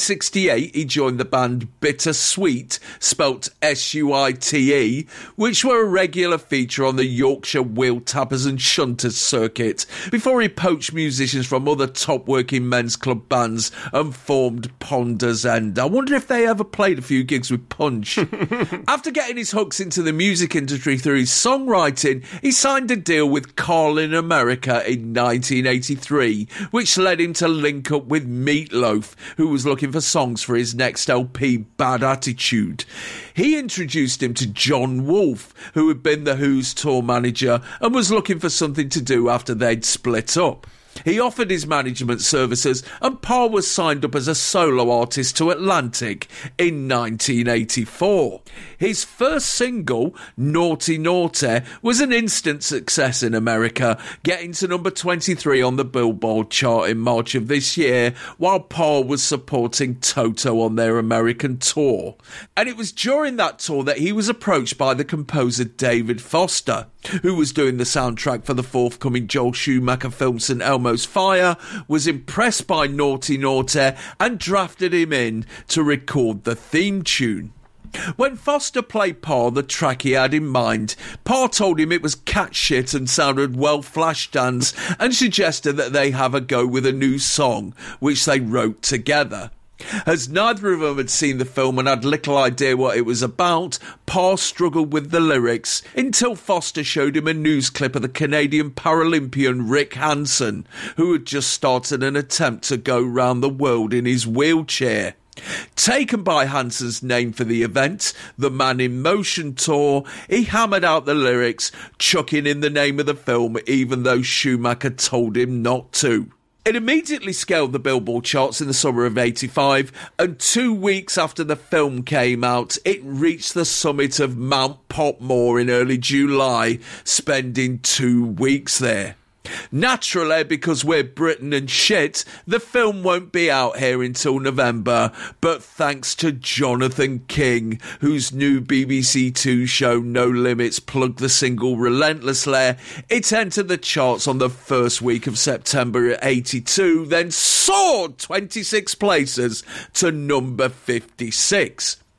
Speaker 4: 1968, he joined the band Bittersweet, spelt S-U-I-T-E, which were a regular feature on the Yorkshire wheel tappers and shunters circuit, before he poached musicians from other top working men's club bands and formed Ponder's End. I wonder if they ever played a few gigs with Punch. After getting his hooks into the music industry through his songwriting, he signed a deal with Carlin America in 1983, which led him to link up with Meatloaf, who was looking for songs for his next LP, Bad Attitude. He introduced him to John Wolfe, who had been The Who's tour manager and was looking for something to do after they'd split up. He offered his management services, and Parr was signed up as a solo artist to Atlantic in 1984. His first single, Naughty Naughty, was an instant success in America, getting to number 23 on the Billboard chart in March of this year, while Parr was supporting Toto on their American tour. And it was during that tour that he was approached by the composer David Foster, who was doing the soundtrack for the forthcoming Joel Schumacher film St Elmo's Fire, was impressed by Naughty Naughty and drafted him in to record the theme tune. When Foster played Parr the track he had in mind, Parr told him it was cat shit and sounded well Flashdance, and suggested that they have a go with a new song, which they wrote together. As neither of them had seen the film and had little idea what it was about, Parr struggled with the lyrics until Foster showed him a news clip of the Canadian Paralympian Rick Hansen, who had just started an attempt to go round the world in his wheelchair. Taken by Hansen's name for the event, the Man in Motion tour, he hammered out the lyrics, chucking in the name of the film even though Schumacher told him not to. It immediately scaled the Billboard charts in the summer of '85, and 2 weeks after the film came out, it reached the summit of Mount Potmore in early July, spending 2 weeks there. Naturally, because we're Britain and shit, the film won't be out here until November, but thanks to Jonathan King, whose new BBC Two show No Limits plugged the single relentlessly, it entered the charts on the first week of September at 82, then soared 26 places to number 56.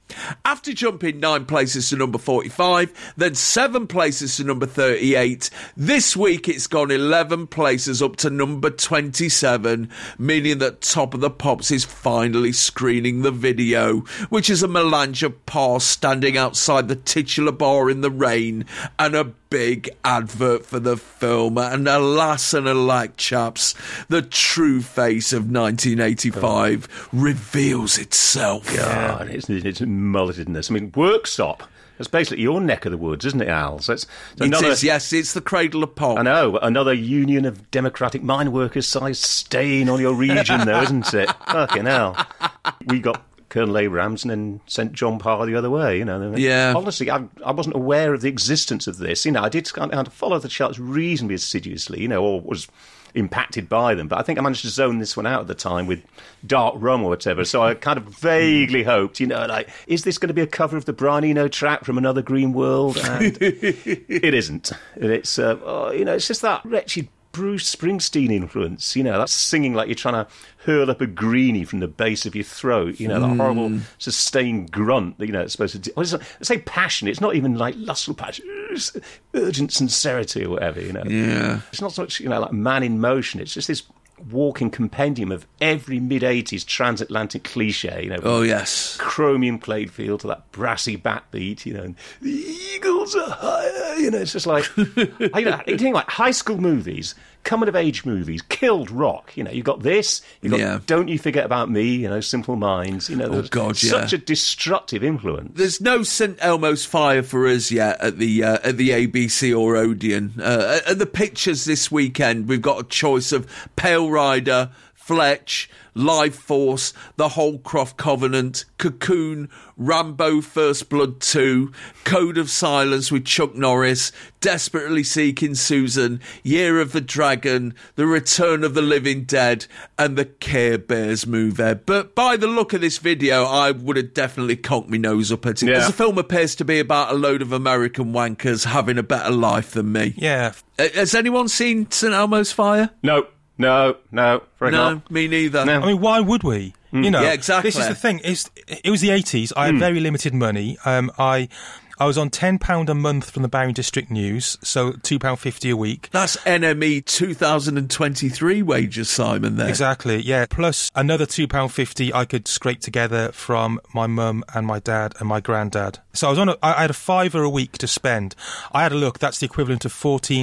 Speaker 4: After jumping 9 places to number 45, then 7 places to number 38, this week it's gone 11 places up to number 27, meaning that Top of the Pops is finally screening the video, which is a melange of Pa standing outside the titular bar in the rain and a big advert for the film. And alas and alack, chaps, the true face of 1985 reveals itself.
Speaker 7: God, it's mulletedness. I mean, Worksop. That's basically your neck of the woods, isn't it, Al? So it's another,
Speaker 4: yes, it's the cradle of pop.
Speaker 7: I know, another Union of Democratic Mine Workers size stain on your region, though, isn't it? Fucking hell. We got Colonel Abrams and then sent John Parr the other way, you know.
Speaker 4: Yeah.
Speaker 7: Honestly, I wasn't aware of the existence of this. You know, I did kind of follow the charts reasonably assiduously, you know, or was impacted by them, but I think I managed to zone this one out at the time with Dark Rum or whatever, so I kind of vaguely hoped, you know, like, is this going to be a cover of the Brian Eno track from Another Green World? And it isn't. It's, you know, it's just that wretched Bruce Springsteen influence, you know, that's singing like you're trying to hurl up a greenie from the base of your throat, you know, that horrible sustained grunt that, you know, it's supposed to... Let's say passion, it's not even like lustful passion, it's urgent sincerity or whatever, you know.
Speaker 4: Yeah.
Speaker 7: It's not so much, you know, like man in motion, it's just this walking compendium of every mid-80s transatlantic cliche, you know.
Speaker 4: Oh, yes.
Speaker 7: Chromium played field to that brassy backbeat, you know, and the Eagles are higher, you know, it's just like, you know, you think like high school movies, coming-of-age movies, killed rock, you know, you got this, you got Don't You Forget About Me, you know, Simple Minds, you know, such a destructive influence.
Speaker 4: There's no St Elmo's Fire for us yet at the ABC or Odeon. At the pictures this weekend, we've got a choice of Pale Rider, Fletch, Life Force, The Holcroft Covenant, Cocoon, Rambo First Blood 2, Code of Silence with Chuck Norris, Desperately Seeking Susan, Year of the Dragon, The Return of the Living Dead, and the Care Bears movie. But by the look of this video, I would have definitely conked my nose up at it, because the film appears to be about a load of American wankers having a better life than me.
Speaker 6: Yeah.
Speaker 4: Has anyone seen St Elmo's Fire?
Speaker 7: No, not.
Speaker 4: Me neither.
Speaker 6: I mean, why would we? You know,
Speaker 4: yeah, exactly.
Speaker 6: This is the thing. It was the 80s. I had very limited money. I was on £10 a month from the Barry District News, so £2.50 a week.
Speaker 4: That's NME 2023 wages, Simon, there.
Speaker 6: Exactly, yeah. Plus another £2.50 I could scrape together from my mum and my dad and my granddad. So I had a £5 a week to spend. I had a look, that's the equivalent of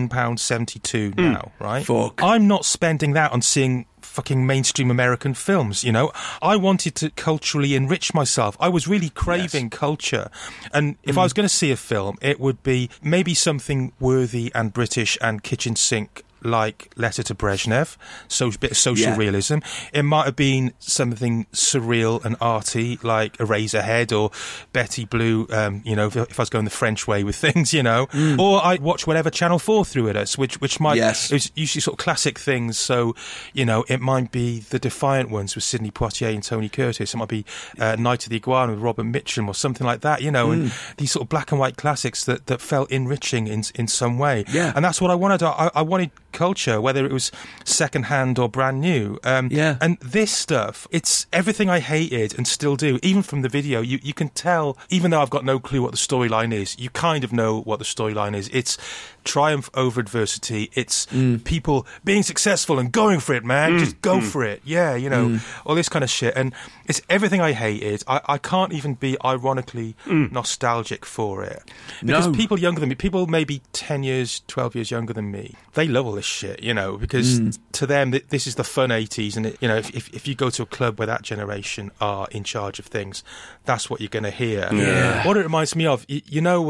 Speaker 6: £14.72 now, right?
Speaker 4: Fuck.
Speaker 6: I'm not spending that on seeing fucking mainstream American films, you know. I wanted to culturally enrich myself. I was really craving culture. And if I was going to see a film, it would be maybe something worthy and British and kitchen sink, like Letter to Brezhnev, so a bit of social realism. It might have been something surreal and arty, like Eraserhead or Betty Blue, you know, if I was going the French way with things, you know. Or I'd watch whatever Channel 4 threw at us, which might... It was usually sort of classic things, so, you know, it might be The Defiant Ones with Sidney Poitier and Tony Curtis. It might be Night of the Iguana with Robert Mitchum or something like that, you know, and these sort of black and white classics that felt enriching in some way.
Speaker 4: Yeah.
Speaker 6: And that's what I wanted. I wanted culture, whether it was second-hand or brand new. And this stuff, it's everything I hated and still do. Even from the video, you can tell, even though I've got no clue what the storyline is, you kind of know what the storyline is. It's triumph over adversity. It's people being successful and going for it, man. Just go for it. Yeah, you know, all this kind of shit. And it's everything I hated. I can't even be ironically nostalgic for it. Because people younger than me, people maybe 10 years, 12 years younger than me, they love all this shit, you know, because to them, this is the fun 80s. And, you know, if you go to a club where that generation are in charge of things, that's what you're going to hear.
Speaker 4: Yeah.
Speaker 6: What it reminds me of, you know...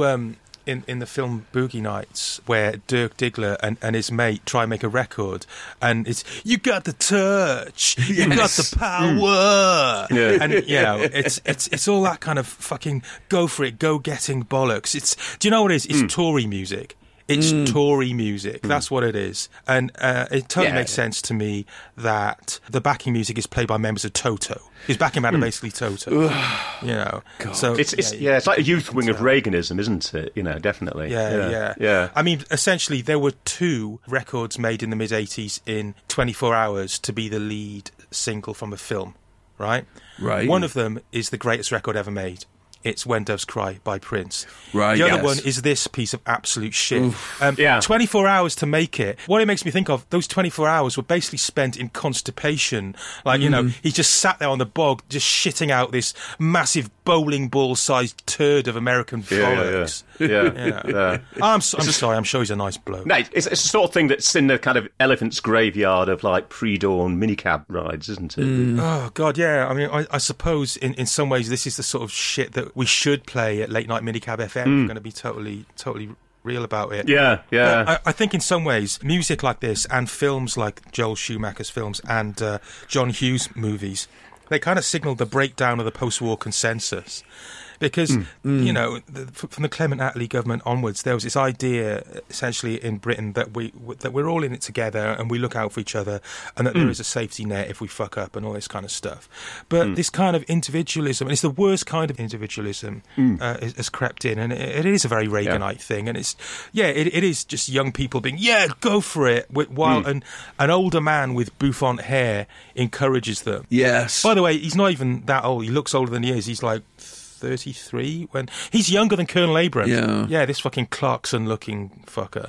Speaker 6: In the film Boogie Nights, where Dirk Diggler and his mate try and make a record, and it's, you got the touch, you got the power, and you know, it's all that kind of fucking go for it, go getting bollocks. Do you know what it is? It's Tory music. It's Tory music. That's what it is. And it totally makes sense to me that the backing music is played by members of Toto. His backing band are basically Toto. You know. God. So
Speaker 7: it's like a youth wing of Reaganism, isn't it? You know, definitely.
Speaker 6: Yeah. I mean, essentially, there were 2 records made in the mid-80s in 24 hours to be the lead single from a film, right?
Speaker 4: Right.
Speaker 6: One of them is the greatest record ever made. it's When Doves Cry by Prince.
Speaker 4: Right,
Speaker 6: The other
Speaker 4: yes.
Speaker 6: one is this piece of absolute shit.
Speaker 7: Yeah.
Speaker 6: 24 hours to make it. What it makes me think of, those 24 hours were basically spent in constipation. Like, you know, he just sat there on the bog, just shitting out this massive bowling ball-sized turd of American bollocks.
Speaker 7: Yeah.
Speaker 6: I'm sorry, I'm sure he's a nice bloke.
Speaker 7: No, it's the sort of thing that's in the kind of elephant's graveyard of like pre-dawn minicab rides, isn't it?
Speaker 6: Oh, God, yeah. I mean, I suppose in some ways this is the sort of shit that we should play at Late Night Minicab FM. We're going to be totally real about it.
Speaker 7: Yeah.
Speaker 6: But I think in some ways, music like this and films like Joel Schumacher's films and John Hughes movies, they kind of signal the breakdown of the post-war consensus. Because, you know, from the Clement Attlee government onwards, there was this idea, essentially, in Britain that we're all in it together and we look out for each other and that there is a safety net if we fuck up and all this kind of stuff. But this kind of individualism, and it's the worst kind of individualism, has crept in, and it is a very Reaganite thing. And it is just young people being, go for it, while an older man with bouffant hair encourages them.
Speaker 4: Yes.
Speaker 6: By the way, he's not even that old. He looks older than he is. He's like 33 when he's younger than Colonel Abrams. Yeah, this fucking Clarkson looking fucker.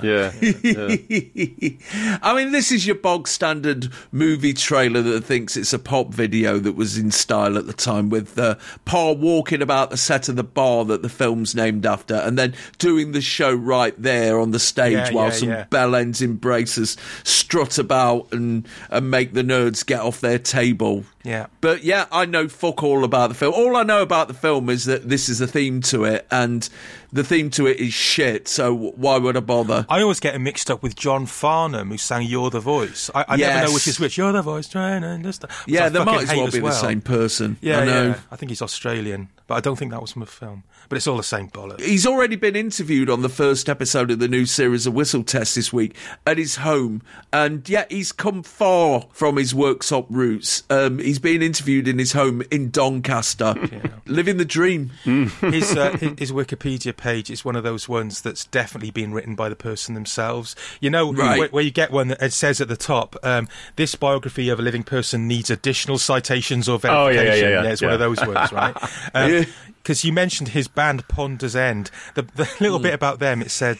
Speaker 4: I mean, this is your bog standard movie trailer that thinks it's a pop video that was in style at the time, with Paul walking about the set of the bar that the film's named after and then doing the show right there on the stage while some bell-ends embracers strut about and make the nerds get off their table.
Speaker 6: Yeah.
Speaker 4: But I know fuck all about the film. All I know about the film is that this is a theme to it, and the theme to it is shit, so why would I bother?
Speaker 6: I always get it mixed up with John Farnham, who sang You're the Voice. I never know which is which. You're the voice, trying to understand.
Speaker 4: Yeah, they might as well be the same person.
Speaker 6: Yeah,
Speaker 4: I know.
Speaker 6: Yeah. I think he's Australian, but I don't think that was from a film. But it's all the same bollocks.
Speaker 4: He's already been interviewed on the first episode of the new series of Whistle Test this week at his home, and he's come far from his workshop roots. He's been interviewed in his home in Doncaster, living the dream.
Speaker 6: His Wikipedia page is one of those ones that's definitely been written by the person themselves. You know, where you get one that it says at the top, this biography of a living person needs additional citations or verification.
Speaker 7: Yeah,
Speaker 6: it's one of those ones, right? Because you mentioned his band Ponder's End. The little bit about them, it said,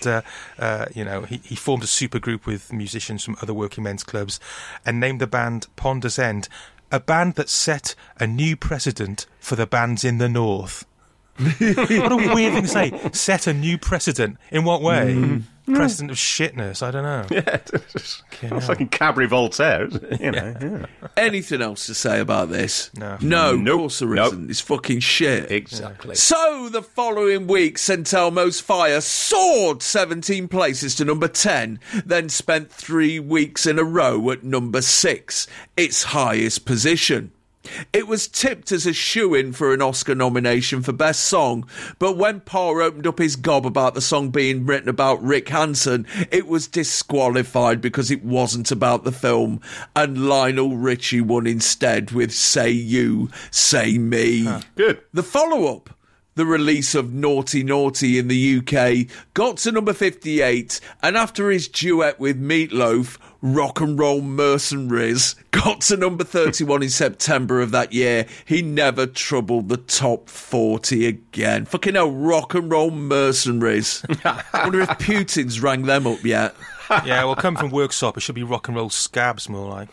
Speaker 6: he formed a supergroup with musicians from other working men's clubs and named the band Ponder's End, a band that set a new precedent for the bands in the North. What a weird thing to say. Set a new precedent. In what way? Precedent of shitness. I don't know.
Speaker 7: It's fucking Cabaret Voltaire, isn't it? You know,
Speaker 4: Anything else to say about this?
Speaker 6: No.
Speaker 4: Of course there isn't. It's fucking shit.
Speaker 7: Exactly.
Speaker 4: So the following week, St Elmo's Fire soared 17 places to number 10, then spent 3 weeks in a row at number 6, its highest position. It was tipped as a shoo-in for an Oscar nomination for Best Song, but when Parr opened up his gob about the song being written about Rick Hansen, it was disqualified because it wasn't about the film, and Lionel Richie won instead with Say You, Say Me.
Speaker 7: Good.
Speaker 4: The follow-up, the release of Naughty Naughty in the UK, got to number 58, and after his duet with Meatloaf, Rock and Roll Mercenaries got to number 31 in September of that year. He never troubled the top 40 again. Fucking hell, Rock and Roll Mercenaries. I wonder if Putin's rang them up yet.
Speaker 6: Yeah, well, come from Worksop, it should be Rock and Roll Scabs more like.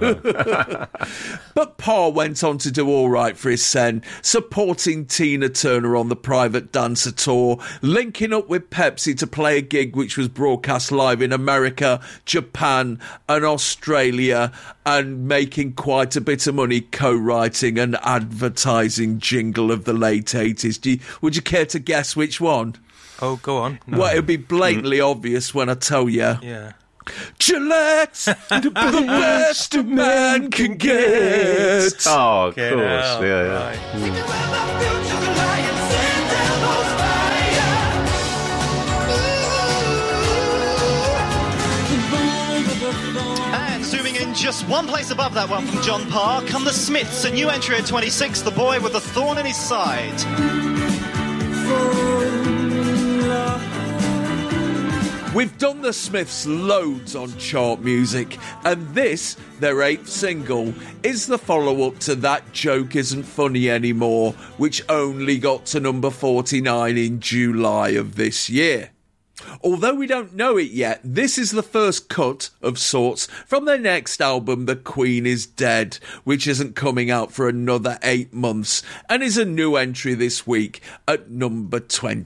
Speaker 4: But Parr went on to do all right for his sen, supporting Tina Turner on the Private Dancer tour, linking up with Pepsi to play a gig which was broadcast live in America, Japan and Australia, and making quite a bit of money co-writing an advertising jingle of the late 80s. Would you care to guess which one?
Speaker 6: Oh, go on. No.
Speaker 4: Well, it'll be blatantly obvious when I tell you.
Speaker 6: Yeah.
Speaker 4: Gillette, the best a man can get.
Speaker 7: Oh, of
Speaker 6: Get
Speaker 7: course.
Speaker 6: out.
Speaker 7: Yeah.
Speaker 5: And zooming in just one place above that one from John Parr come the Smiths, a new entry at 26, The Boy with a Thorn in His Side.
Speaker 4: We've done the Smiths loads on chart music, and this, their 8th single, is the follow-up to That Joke Isn't Funny Anymore, which only got to number 49 in July of this year. Although we don't know it yet, this is the first cut of sorts from their next album, The Queen Is Dead, which isn't coming out for another 8 months and is a new entry this week at number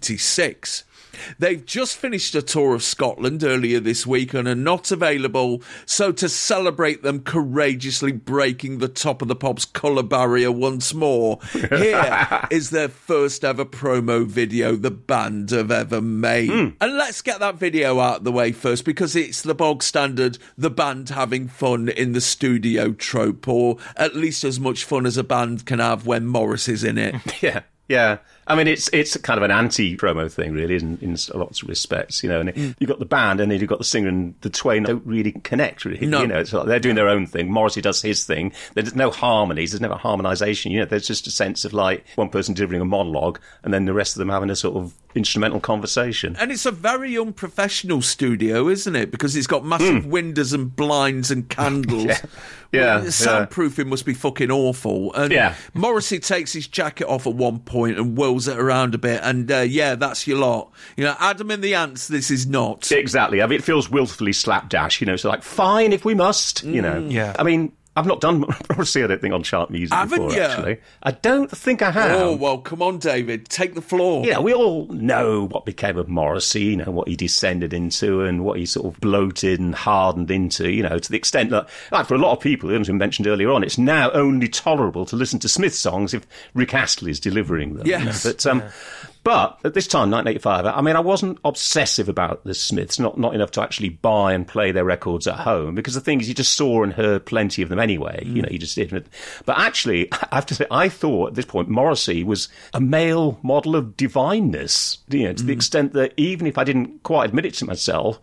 Speaker 4: 26. They've just finished a tour of Scotland earlier this week and are not available, so to celebrate them courageously breaking the Top of the Pops colour barrier once more, here is their first ever promo video the band have ever made. And let's get that video out of the way first, because it's the bog standard, the band having fun in the studio trope, or at least as much fun as a band can have when Morris is in it.
Speaker 7: Yeah. I mean, it's kind of an anti-promo thing, really, in lots of respects, you know. And you've got the band, and then you've got the singer, and the twain don't really connect, really.
Speaker 4: No.
Speaker 7: You know, it's like they're doing their own thing. Morrissey does his thing. There's no harmonies. There's never harmonisation. You know, there's just a sense of like one person delivering a monologue, and then the rest of them having a sort of instrumental conversation.
Speaker 4: And it's a very unprofessional studio, isn't it? Because it's got massive windows and blinds and candles.
Speaker 7: Yeah.
Speaker 4: Soundproofing must be fucking awful. And Morrissey takes his jacket off at one point and whirls it around a bit, and that's your lot. You know, Adam and the Ants, this is not.
Speaker 7: Exactly. I mean, it feels willfully slapdash, you know, so like, fine if we must, you know.
Speaker 6: Yeah.
Speaker 7: I mean, I've not done Morrissey, I don't think, on chart music before, actually. I don't think I have.
Speaker 4: Oh, well, come on, David, take the floor.
Speaker 7: Yeah, we all know what became of Morrissey, you know, what he descended into and what he sort of bloated and hardened into, you know, to the extent that, like for a lot of people, as we mentioned earlier on, it's now only tolerable to listen to Smith songs if Rick Astley's delivering them.
Speaker 4: Yes.
Speaker 7: You know? But at this time, 1985, I mean, I wasn't obsessive about the Smiths, not enough to actually buy and play their records at home, because the thing is, you just saw and heard plenty of them anyway. You know, you just did. But actually, I have to say, I thought at this point, Morrissey was a male model of divineness, you know, to the extent that even if I didn't quite admit it to myself,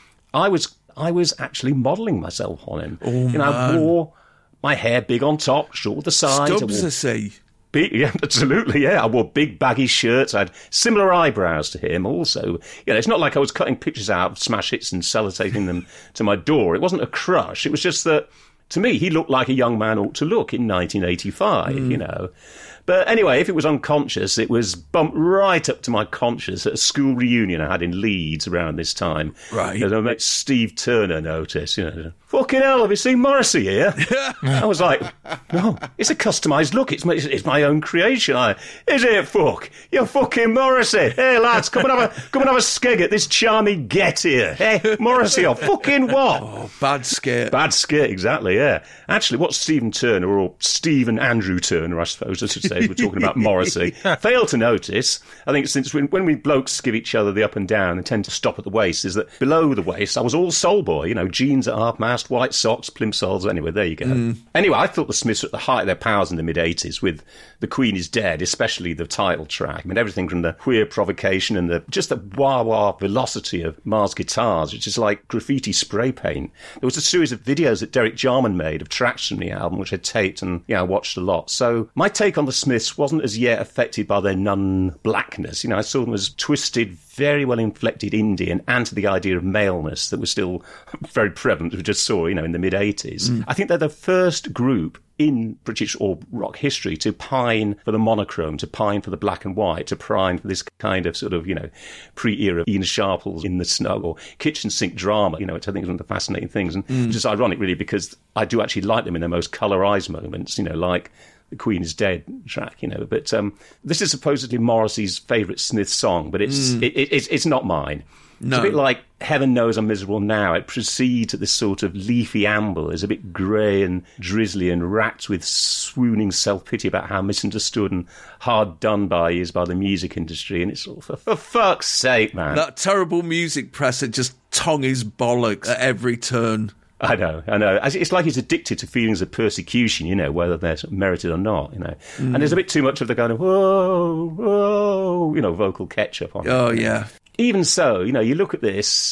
Speaker 7: I was actually modelling myself on him.
Speaker 4: Oh,
Speaker 7: you know, I wore my hair big on top, short at the sides.
Speaker 4: Stubbs, I see.
Speaker 7: Yeah, absolutely, yeah. I wore big baggy shirts. I had similar eyebrows to him also. You know, it's not like I was cutting pictures out of smash hits and sellotaping them to my door. It wasn't a crush. It was just that, to me, he looked like a young man ought to look in 1985, you know. But anyway, if it was unconscious, it was bumped right up to my conscious at a school reunion I had in Leeds around this time.
Speaker 4: Right.
Speaker 7: And I met Steve Turner notice, you know, fucking hell, have you seen Morrissey here? I was like, no, it's a customised look. It's my own creation. Is it, fuck? You're fucking Morrissey. Hey, lads, come and have a skeg at this charming get here. Hey, Morrissey, or fucking what?
Speaker 4: Oh, bad skit.
Speaker 7: Bad skit, exactly, yeah. Actually, what Stephen Turner, or Stephen Andrew Turner, I suppose I should say, we're talking about Morrissey, failed to notice, I think since when we blokes give each other the up and down and tend to stop at the waist, is that below the waist I was all soul boy, you know, jeans at half-mast, white socks, plimsolls, anyway, there you go. Anyway, I thought the Smiths were at the height of their powers in the mid-80s with The Queen Is Dead, especially the title track. I mean, everything from the queer provocation and just the wah-wah velocity of Mars guitars, which is like graffiti spray paint. There was a series of videos that Derek Jarman made of tracks from the album, which I taped and, I watched a lot. So my take on the Smiths wasn't as yet affected by their non-blackness. You know, I saw them as twisted, very well inflected indie and anti the idea of maleness that was still very prevalent, as we just saw, you know, in the mid-80s. I think they're the first group in British or rock history to pine for the monochrome, to pine for the black and white, to pine for this kind of sort of, you know, pre-era Ian Sharples in the Snow or kitchen sink drama, you know, which I think is one of the fascinating things. And which is ironic, really, because I do actually like them in their most colorized moments, you know, like The Queen Is Dead track, you know. But this is supposedly Morrissey's favourite Smith song, but it's not mine. No. It's a bit like Heaven Knows I'm Miserable Now. It proceeds at this sort of leafy amble. It's a bit grey and drizzly and racked with swooning self-pity about how misunderstood and hard done by he is by the music industry. And it's sort of, for fuck's sake, man.
Speaker 4: That terrible music press that just tongue his bollocks at every turn.
Speaker 7: I know. It's like he's addicted to feelings of persecution, you know, whether they're merited or not, you know. And there's a bit too much of the kind of, whoa, whoa, you know, vocal ketchup on it.
Speaker 4: Oh, yeah.
Speaker 7: Even so, you know, you look at this,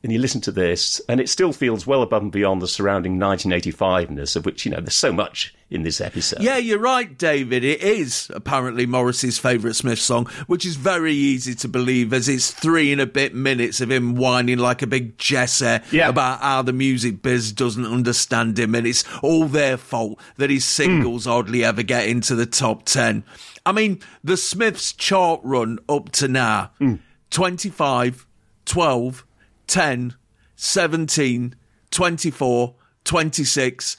Speaker 7: and you listen to this, and it still feels well above and beyond the surrounding 1985-ness, of which, there's so much in this episode.
Speaker 4: Yeah, you're right, David. It is apparently Morrissey's favourite Smiths song, which is very easy to believe, as it's 3 and a bit minutes of him whining like a big jesser about how the music biz doesn't understand him, and it's all their fault that his singles hardly ever get into the top 10. I mean, the Smiths chart run up to now, 25, 12, 10, 17, 24, 26...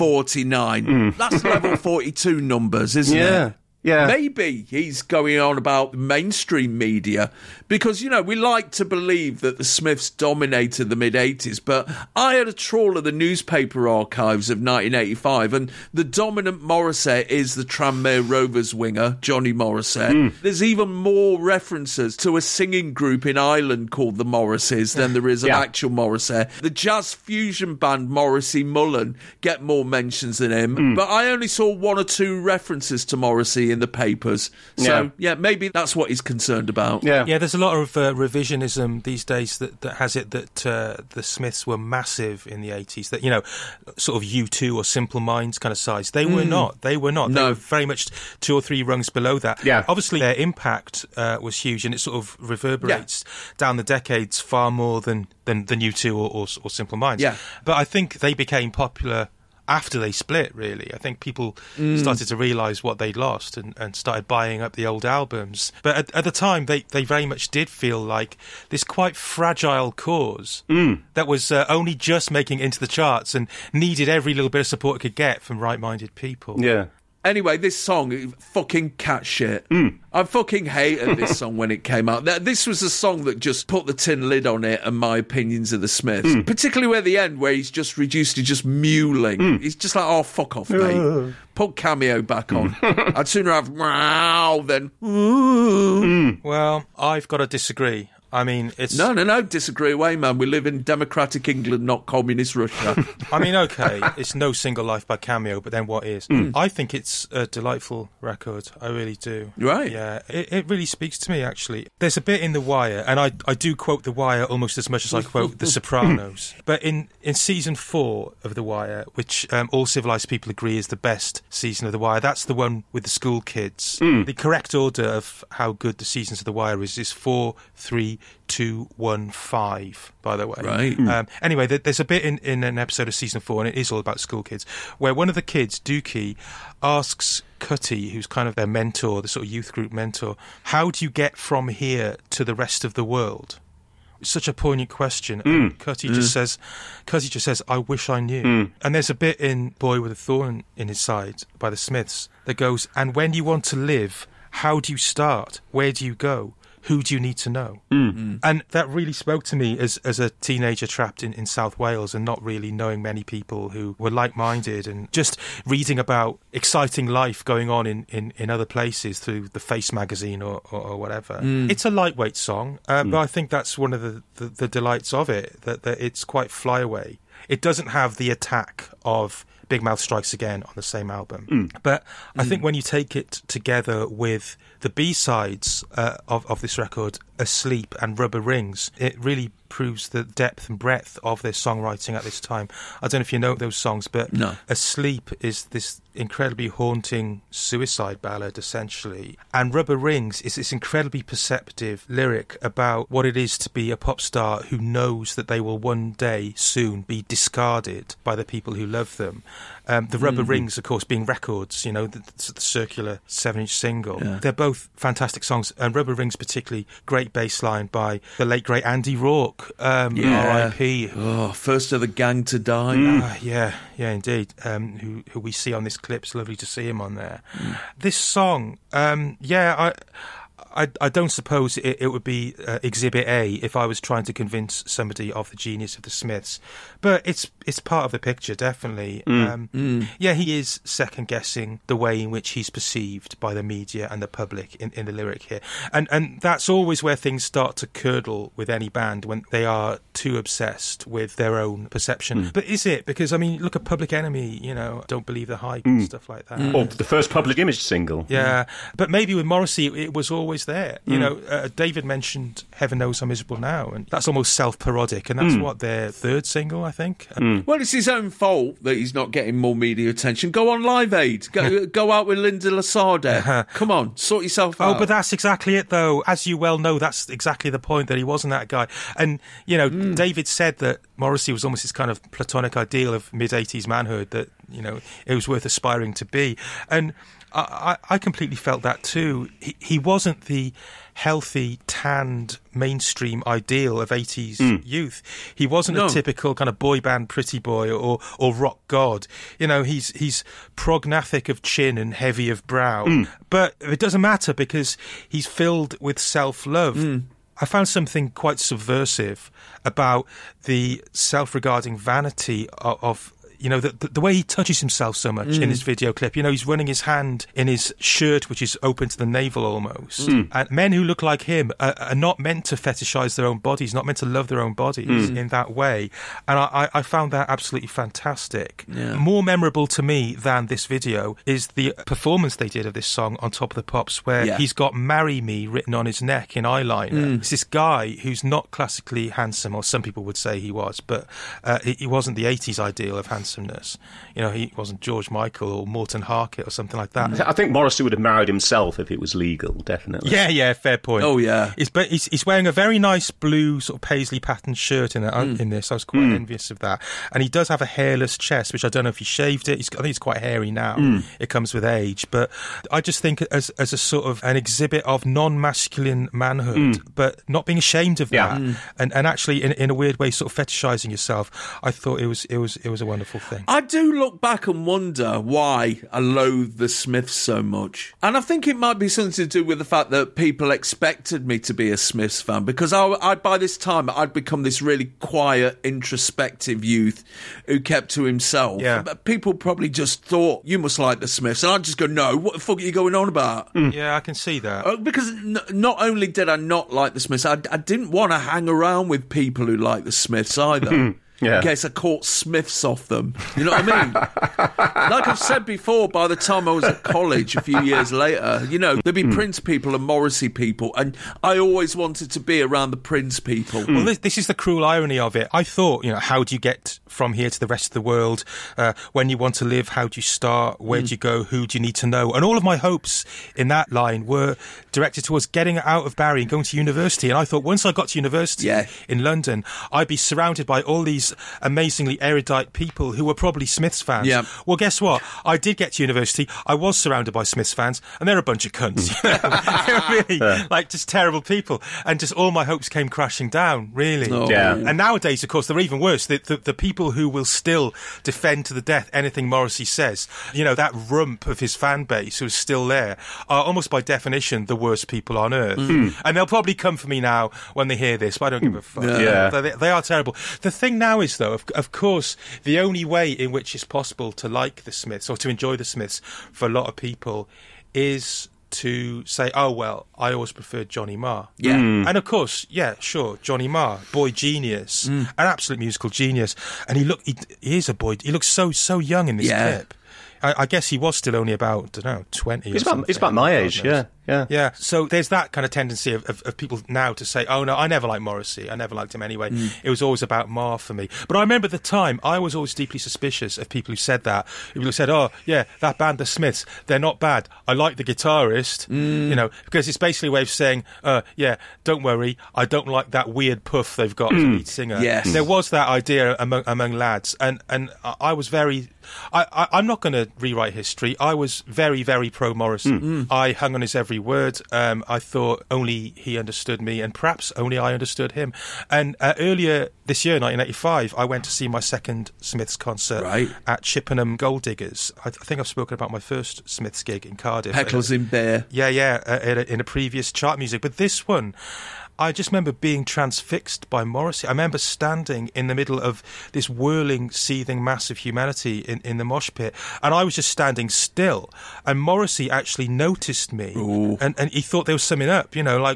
Speaker 4: 49. That's level 42 numbers, isn't it?
Speaker 7: Yeah.
Speaker 4: Maybe he's going on about mainstream media because, we like to believe that the Smiths dominated the mid-80s, but I had a trawl of the newspaper archives of 1985, and the dominant Morrissey is the Tranmere Rovers winger, Johnny Morrissey. There's even more references to a singing group in Ireland called the Morrisseys than there is of actual Morrissey. The jazz fusion band Morrissey Mullen get more mentions than him, but I only saw 1 or 2 references to Morrissey in the papers. So, maybe that's what he's concerned about.
Speaker 6: Yeah, there's a lot of revisionism these days that has it that the Smiths were massive in the 80s, that, sort of U2 or Simple Minds kind of size. They were not. They were not. No. They were very much 2 or 3 rungs below that.
Speaker 7: Yeah.
Speaker 6: Obviously, their impact was huge, and it sort of reverberates down the decades far more than U2 or Simple Minds.
Speaker 4: Yeah.
Speaker 6: But I think they became popular after they split, really. I think people started to realise what they'd lost and started buying up the old albums. But at the time, they very much did feel like this quite fragile cause that was only just making it into the charts and needed every little bit of support it could get from right-minded people.
Speaker 7: Yeah.
Speaker 4: Anyway, this song, fucking cat shit. I fucking hated this song when it came out. This was a song that just put the tin lid on it and my opinions of the Smiths. Particularly where the end, where he's just reduced to just mewling. He's just like, oh, fuck off, mate. Put Cameo back on. I'd sooner have wow than
Speaker 6: Well, I've got to disagree. I mean, it's...
Speaker 4: No, disagree away, man. We live in democratic England, not communist Russia.
Speaker 6: I mean, OK, it's No Single Life by Cameo, but then what is? I think it's a delightful record. I really do.
Speaker 4: Right.
Speaker 6: Yeah, it really speaks to me, actually. There's a bit in The Wire, and I do quote The Wire almost as much as I quote The Sopranos. But in season 4 of The Wire, which all civilised people agree is the best season of The Wire, that's the one with the school kids. The correct order of how good the seasons of The Wire is 4, 3, 2, 1, 5, by the way.
Speaker 4: Right.
Speaker 6: Anyway, there's a bit in an episode of season 4, and it is all about school kids, where one of the kids, Dookie, asks Cutty, who's kind of their mentor, the sort of youth group mentor, how do you get from here to the rest of the world? It's such a poignant question. And Cutty just says, I wish I knew. And there's a bit in Boy with a Thorn in His Side by the Smiths that goes, and when you want to live, how do you start? Where do you go? Who do you need to know? And that really spoke to me as a teenager trapped in South Wales and not really knowing many people who were like-minded, and just reading about exciting life going on in other places through the Face magazine or whatever. It's a lightweight song, but I think that's one of the delights of it, that it's quite flyaway. It doesn't have the attack of Big Mouth Strikes Again on the same album. But I think when you take it together with the B-sides of this record, Asleep and Rubber Rings, it really proves the depth and breadth of their songwriting at this time. I don't know if you know those songs, but Asleep is this incredibly haunting suicide ballad, essentially. And Rubber Rings is this incredibly perceptive lyric about what it is to be a pop star who knows that they will one day soon be discarded by the people who love them. The Rubber Rings, of course, being records, the circular 7-inch single. Yeah. They're both fantastic songs, and Rubber Rings particularly, great bass line by the late, great Andy Rourke, R.I.P.
Speaker 4: First of the gang to die.
Speaker 6: Yeah, indeed. Who we see on this clip. It's lovely to see him on there. This song, I don't suppose it would be Exhibit A if I was trying to convince somebody of the genius of the Smiths, but it's part of the picture, definitely. He is second-guessing the way in which he's perceived by the media and the public in the lyric here, and that's always where things start to curdle with any band, when they are too obsessed with their own perception. But is it? Because, I mean, look at Public Enemy, Don't Believe the Hype and stuff like that.
Speaker 7: Or the first Public Image single.
Speaker 6: Yeah, but maybe with Morrissey it was always was there. You know, David mentioned Heaven Knows I'm Miserable Now, and that's almost self-parodic, and that's what, their third single, I think.
Speaker 4: Well, it's his own fault that he's not getting more media attention. Go on Live Aid. Go out with Linda Lasarda. Come on, sort yourself out.
Speaker 6: Oh, but that's exactly it, though. As you well know, that's exactly the point, that he wasn't that guy. And, you know, David said that Morrissey was almost his kind of platonic ideal of mid-80s manhood, that, you know, it was worth aspiring to be. And I completely felt that too. He wasn't the healthy, tanned, mainstream ideal of 80s youth. He wasn't a typical kind of boy band pretty boy or rock god. You know, he's prognathic of chin and heavy of brow. But it doesn't matter, because he's filled with self-love. I found something quite subversive about the self-regarding vanity of you know, the way he touches himself so much in this video clip. You know, he's running his hand in his shirt, which is open to the navel almost. And men who look like him are not meant to fetishize their own bodies, not meant to love their own bodies in that way. And I found that absolutely fantastic. Yeah. More memorable to me than this video is the performance they did of this song on Top of the Pops, where he's got "Marry Me" written on his neck in eyeliner. It's this guy who's not classically handsome, or some people would say he was, but he wasn't the 80s ideal of handsomeness. You know, he wasn't George Michael or Morton Harkett or something like that.
Speaker 7: I think Morrissey would have married himself if it was legal, definitely.
Speaker 6: Yeah, fair point.
Speaker 4: Oh, yeah.
Speaker 6: He's wearing a very nice blue sort of paisley patterned shirt in this. I was quite envious of that. And he does have a hairless chest, which I don't know if he shaved it. I think it's quite hairy now. It comes with age. But I just think as a sort of an exhibit of non-masculine manhood, but not being ashamed of that, and actually in a weird way sort of fetishizing yourself, I thought it was a wonderful thing.
Speaker 4: I do look back and wonder why I loathe the Smiths so much. And I think it might be something to do with the fact that people expected me to be a Smiths fan, because I by this time I'd become this really quiet, introspective youth who kept to himself.
Speaker 6: Yeah.
Speaker 4: But people probably just thought, you must like the Smiths. And I'd just go, no, what the fuck are you going on about?
Speaker 6: Yeah, I can see that.
Speaker 4: Because not only did I not like the Smiths, I didn't want to hang around with people who like the Smiths either. In case I caught Smiths off them. You know what I mean? Like I've said before, by the time I was at college a few years later, you know, there'd be Prince people and Morrissey people, and I always wanted to be around the Prince people.
Speaker 6: Well, this is the cruel irony of it. I thought, you know, how do you get from here to the rest of the world? When you want to live, how do you start? Where do you go? Who do you need to know? And all of my hopes in that line were directed towards getting out of Barry and going to university. And I thought once I got to university in London, I'd be surrounded by all these amazingly erudite people who were probably Smiths fans. Yeah. Well, guess what? I did get to university. I was surrounded by Smiths fans, and they're a bunch of cunts. You know? They're really like just terrible people, and just all my hopes came crashing down. Really.
Speaker 7: Oh. Yeah.
Speaker 6: And nowadays, of course, they're even worse. The people who will still defend to the death anything Morrissey says. You know, that rump of his fan base who's still there are almost by definition the worst people on earth. And they'll probably come for me now when they hear this, but I don't give a fuck. They are terrible. The thing now is, though, of course, the only way in which it's possible to like the Smiths or to enjoy the Smiths for a lot of people is to say, oh, well, I always preferred Johnny Marr. Yeah. And of course, yeah, sure, Johnny Marr, boy genius, an absolute musical genius. And he is a boy. He looks so young in this clip. I guess he was still only about, I don't know, 20 or something.
Speaker 7: He's about my age,
Speaker 6: Yeah, so there's that kind of tendency of people now to say, oh, no, I never liked Morrissey. I never liked him anyway. It was always about Marr for me. But I remember at the time, I was always deeply suspicious of people who said that. People who said, oh, yeah, that band, the Smiths, they're not bad. I like the guitarist, you know, because it's basically a way of saying, yeah, don't worry, I don't like that weird puff they've got as a lead singer.
Speaker 4: Yes.
Speaker 6: There was that idea among lads, and I was very... I'm not going to rewrite history. I was very, very pro-Morrison. I hung on his every word. I thought only he understood me, and perhaps only I understood him. And earlier this year, 1985, I went to see my second Smiths concert at Chippenham Gold Diggers. I think I've spoken about my first Smiths gig in Cardiff.
Speaker 4: Heckles in Bear.
Speaker 6: In a previous chart music. But this one... I just remember being transfixed by Morrissey. I remember standing in the middle of this whirling, seething mass of humanity in the mosh pit, and I was just standing still. And Morrissey actually noticed me, and he thought there was something up, you know, like...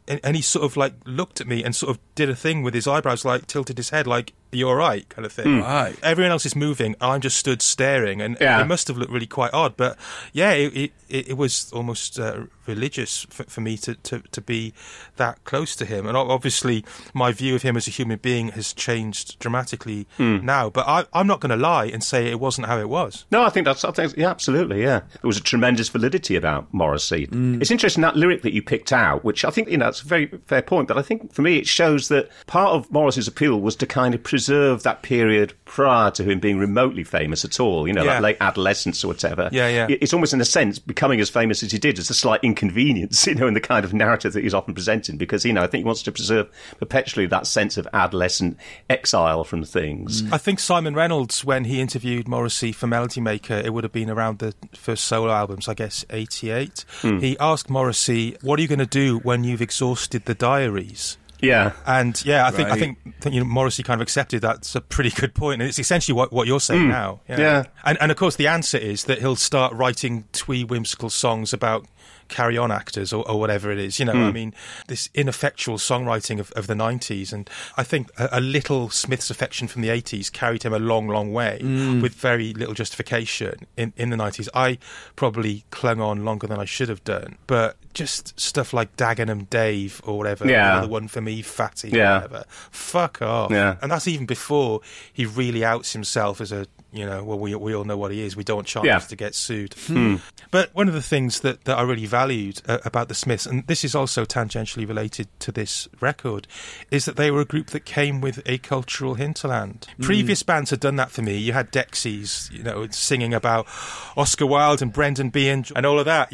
Speaker 6: and he sort of like looked at me and sort of did a thing with his eyebrows, like tilted his head, like, "Are you all right?" kind of thing.
Speaker 4: Right.
Speaker 6: Everyone else is moving. I'm just stood staring, and it must have looked really quite odd. But yeah, it was almost religious for me to be that close to him. And obviously, my view of him as a human being has changed dramatically now. But I'm not going to lie and say it wasn't how it was.
Speaker 7: No, I think yeah, absolutely, yeah. There was a tremendous validity about Morrissey. It's interesting, that lyric that you picked out, which I think, it's a very fair point, but I think for me it shows that part of Morrissey's appeal was to kind of preserve that period prior to him being remotely famous at all, like late adolescence or whatever.
Speaker 6: Yeah.
Speaker 7: It's almost, in a sense, becoming as famous as he did as a slight inconvenience, in the kind of narrative that he's often presenting, because, I think he wants to preserve perpetually that sense of adolescent exile from things.
Speaker 6: I think Simon Reynolds, when he interviewed Morrissey for Melody Maker, it would have been around the first solo albums, I guess, 88. He asked Morrissey, "What are you going to do when you've exhausted the diaries?"
Speaker 7: Yeah.
Speaker 6: And I think Morrissey kind of accepted that's a pretty good point, and it's essentially what you're saying now.
Speaker 7: Yeah.
Speaker 6: And of course the answer is that he'll start writing twee whimsical songs about carry-on actors or whatever it is. I mean, this ineffectual songwriting of the 90s, and I think a little Smith's affection from the 80s carried him a long, long way with very little justification in the 90s. I probably clung on longer than I should have done, but just stuff like Dagenham Dave or whatever, the one for me, Fatty, or whatever, fuck off. And that's even before he really outs himself as a, we all know what he is. We don't want Charles to get sued. But one of the things that I really valued about the Smiths, and this is also tangentially related to this record, is that they were a group that came with a cultural hinterland. Previous bands had done that for me. You had Dexys, singing about Oscar Wilde and Brendan Behan and all of that,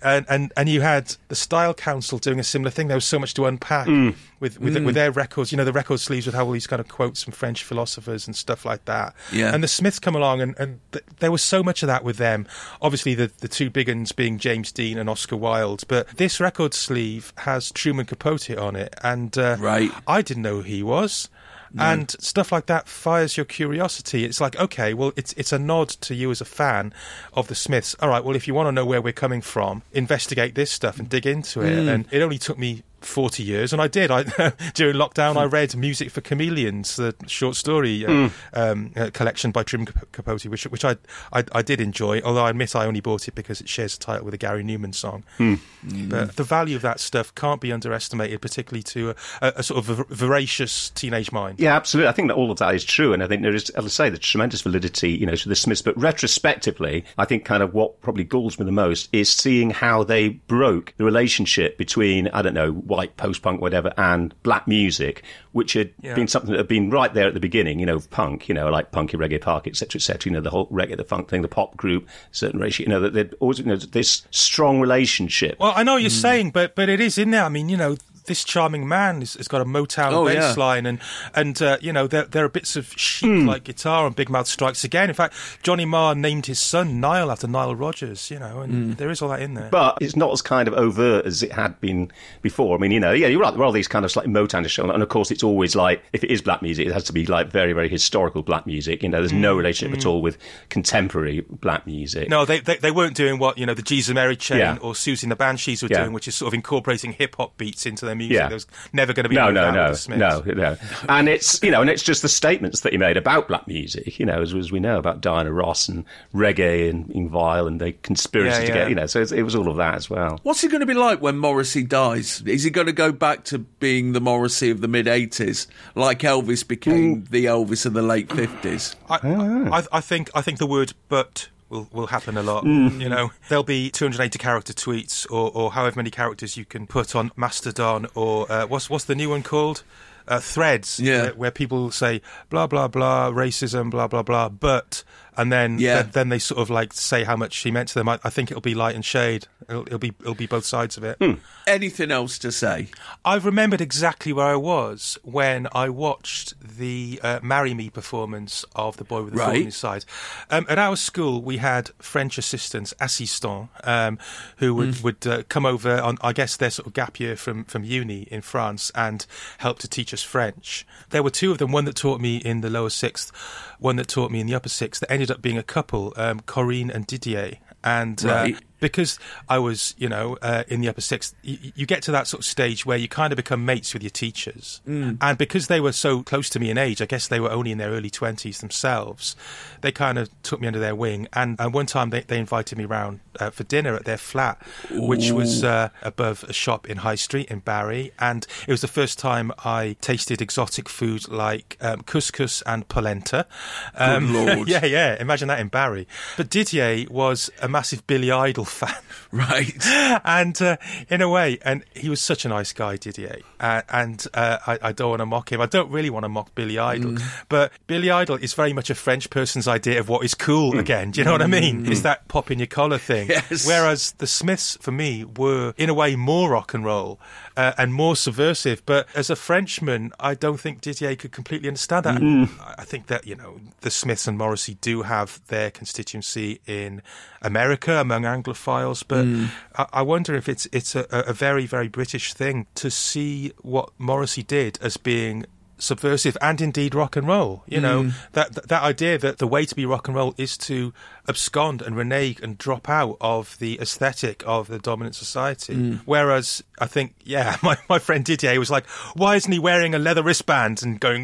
Speaker 6: and you had the Style Council doing a similar thing. There was so much to unpack with their records. The record sleeves would have all these kind of quotes from French philosophers and stuff like that. Yeah. And the Smiths come along, and there was so much of that with them. Obviously, the two big uns being James Dean and Oscar Wilde. But this record sleeve has Truman Capote on it, and I didn't know who he was. No. And stuff like that fires your curiosity. It's like, okay, well, it's a nod to you as a fan of the Smiths. All right, well, if you want to know where we're coming from, investigate this stuff and dig into it. And it only took me 40 years, and I did. During lockdown, I read Music for Chameleons, the short story collection by Truman Capote, which I did enjoy, although I admit I only bought it because it shares a title with a Gary Newman song. But the value of that stuff can't be underestimated, particularly to a sort of voracious teenage mind.
Speaker 7: Yeah, absolutely. I think that all of that is true, and I think there is, as I say, the tremendous validity, to the Smiths. But retrospectively, I think kind of what probably galls me the most is seeing how they broke the relationship between, I don't know, white post-punk, whatever, and black music, which had been something that had been right there at the beginning, of punk, like Punky Reggae Park, etc., etc., the whole reggae, the funk thing, the pop group, certain ratio, that they'd always, this strong relationship.
Speaker 6: Well, I know what you're saying, but it is in there. I mean, this charming man has got a Motown bass line, and there are bits of chic-like guitar and Big Mouth Strikes Again. In fact, Johnny Marr named his son Nile after Nile Rodgers, and there is all that in there.
Speaker 7: But it's not as kind of overt as it had been before. I mean, you're right, there are all these kind of slightly Motown-ish, and of course it's always like, if it is black music, it has to be like very, very historical black music. There's no relationship at all with contemporary black music.
Speaker 6: No, they weren't doing what, the G's and Mary Chain or Susie and the Banshees were doing, which is sort of incorporating hip-hop beats into their music. There was never going to be
Speaker 7: no. And it's and it's just the statements that he made about black music, as we know about Diana Ross and reggae and Vile and the conspiracy to get, so it was all of that as well.
Speaker 4: What's it going to be like when Morrissey dies? Is he going to go back to being the Morrissey of the mid-80s, like Elvis became the Elvis of the late 50s?
Speaker 6: I think the word "but" will happen a lot. There'll be 280 character tweets or however many characters you can put on Mastodon or what's the new one called? Threads, where people say blah blah blah racism, blah blah blah, but, and then they sort of like say how much he meant to them. I think it'll be light and shade. It'll be both sides of it.
Speaker 4: Anything else to say?
Speaker 6: I've remembered exactly where I was when I watched the Marry Me performance of The Boy with the Thorn in His Side. At our school, we had French assistants, assistants, who would come over on, I guess, their sort of gap year from uni in France and help to teach us French. There were two of them, one that taught me in the lower sixth, one that taught me in the upper sixth, that ended up being a couple, Corinne and Didier. And because I was, in the upper sixth, you get to that sort of stage where you kind of become mates with your teachers. And because they were so close to me in age, I guess they were only in their early 20s themselves, they kind of took me under their wing. And one time they invited me round for dinner at their flat, which was above a shop in High Street in Barry. And it was the first time I tasted exotic food like couscous and polenta.
Speaker 4: Good Lord.
Speaker 6: Yeah, imagine that in Barry. But Didier was a massive Billy Idol fan.
Speaker 4: Right.
Speaker 6: And in a way, and he was such a nice guy, Didier. And I don't want to mock him. I don't really want to mock Billy Idol. But Billy Idol is very much a French person's idea of what is cool again. Do you know what I mean? It's that pop in your collar thing.
Speaker 4: Yes.
Speaker 6: Whereas the Smiths, for me, were in a way more rock and roll and more subversive. But as a Frenchman, I don't think Didier could completely understand that. I think that, the Smiths and Morrissey do have their constituency in America among Anglophiles, but I wonder if it's a very, very British thing to see what Morrissey did as being subversive and indeed rock and roll. That idea that the way to be rock and roll is to abscond and renege and drop out of the aesthetic of the dominant society. Whereas I think, my friend Didier was like, why isn't he wearing a leather wristband and going,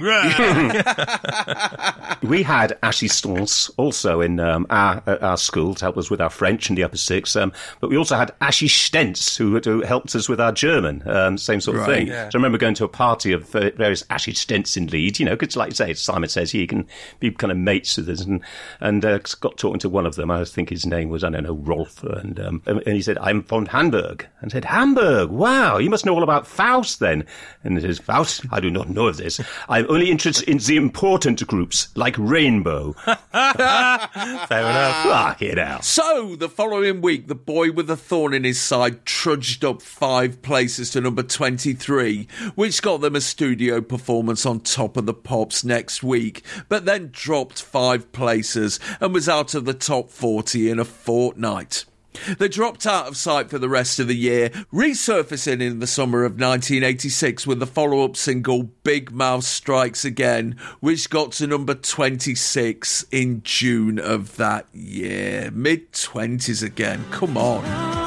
Speaker 7: We had assistants also in our school to help us with our French in the upper sixth, but we also had assistants who helped us with our German, same sort of thing.
Speaker 6: Yeah.
Speaker 7: So I remember going to a party of various assistants in Leeds, because like you say, Simon says, you can be kind of mates with us, and got talking to one of them. I think his name was, I don't know, Rolf, and he said, I'm from Hamburg. And I said, Hamburg? Wow, you must know all about Faust then. And he says, Faust? I do not know of this. I'm only interested in the important groups, like Rainbow.
Speaker 6: Fair enough.
Speaker 7: Fuck it out.
Speaker 4: So, the following week, the boy with a thorn in his side trudged up 5 places to number 23, which got them a studio performance on Top of the Pops next week, but then dropped 5 places and was out of the top 40 in a fortnight. They dropped out of sight for the rest of the year, resurfacing in the summer of 1986 with the follow-up single Big Mouth Strikes Again, which got to number 26 in June of that year. Mid-20s again, come on.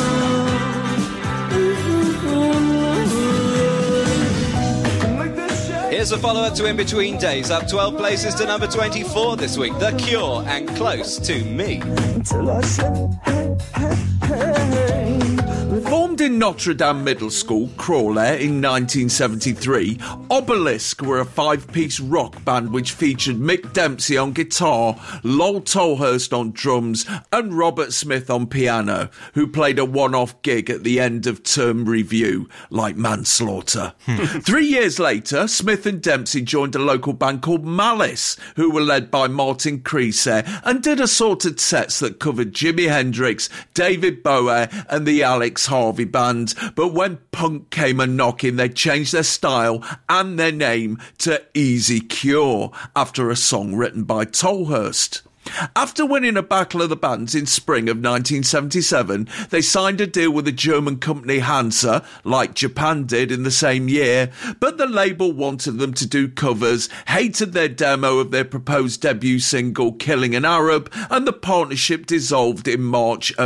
Speaker 3: Here's a follow-up to In Between Days, up 12 places to number 24 this week. The Cure and Close to Me.
Speaker 4: Formed in Notre Dame Middle School, Crawley, in 1973, Obelisk were a 5-piece rock band which featured Mick Dempsey on guitar, Lol Tolhurst on drums, and Robert Smith on piano, who played a one-off gig at the end of term review, like Manslaughter. 3 years later, Smith and Dempsey joined a local band called Malice, who were led by Martin Crease, and did assorted sets that covered Jimi Hendrix, David Bowie, and the Alex Harvey Band. But when punk came a-knocking, they changed their style and their name to Easy Cure, after a song written by Tolhurst. After winning a Battle of the Bands in spring of 1977, they signed a deal with the German company Hansa, like Japan did in the same year, but the label wanted them to do covers, hated their demo of their proposed debut single Killing an Arab, and the partnership dissolved in March of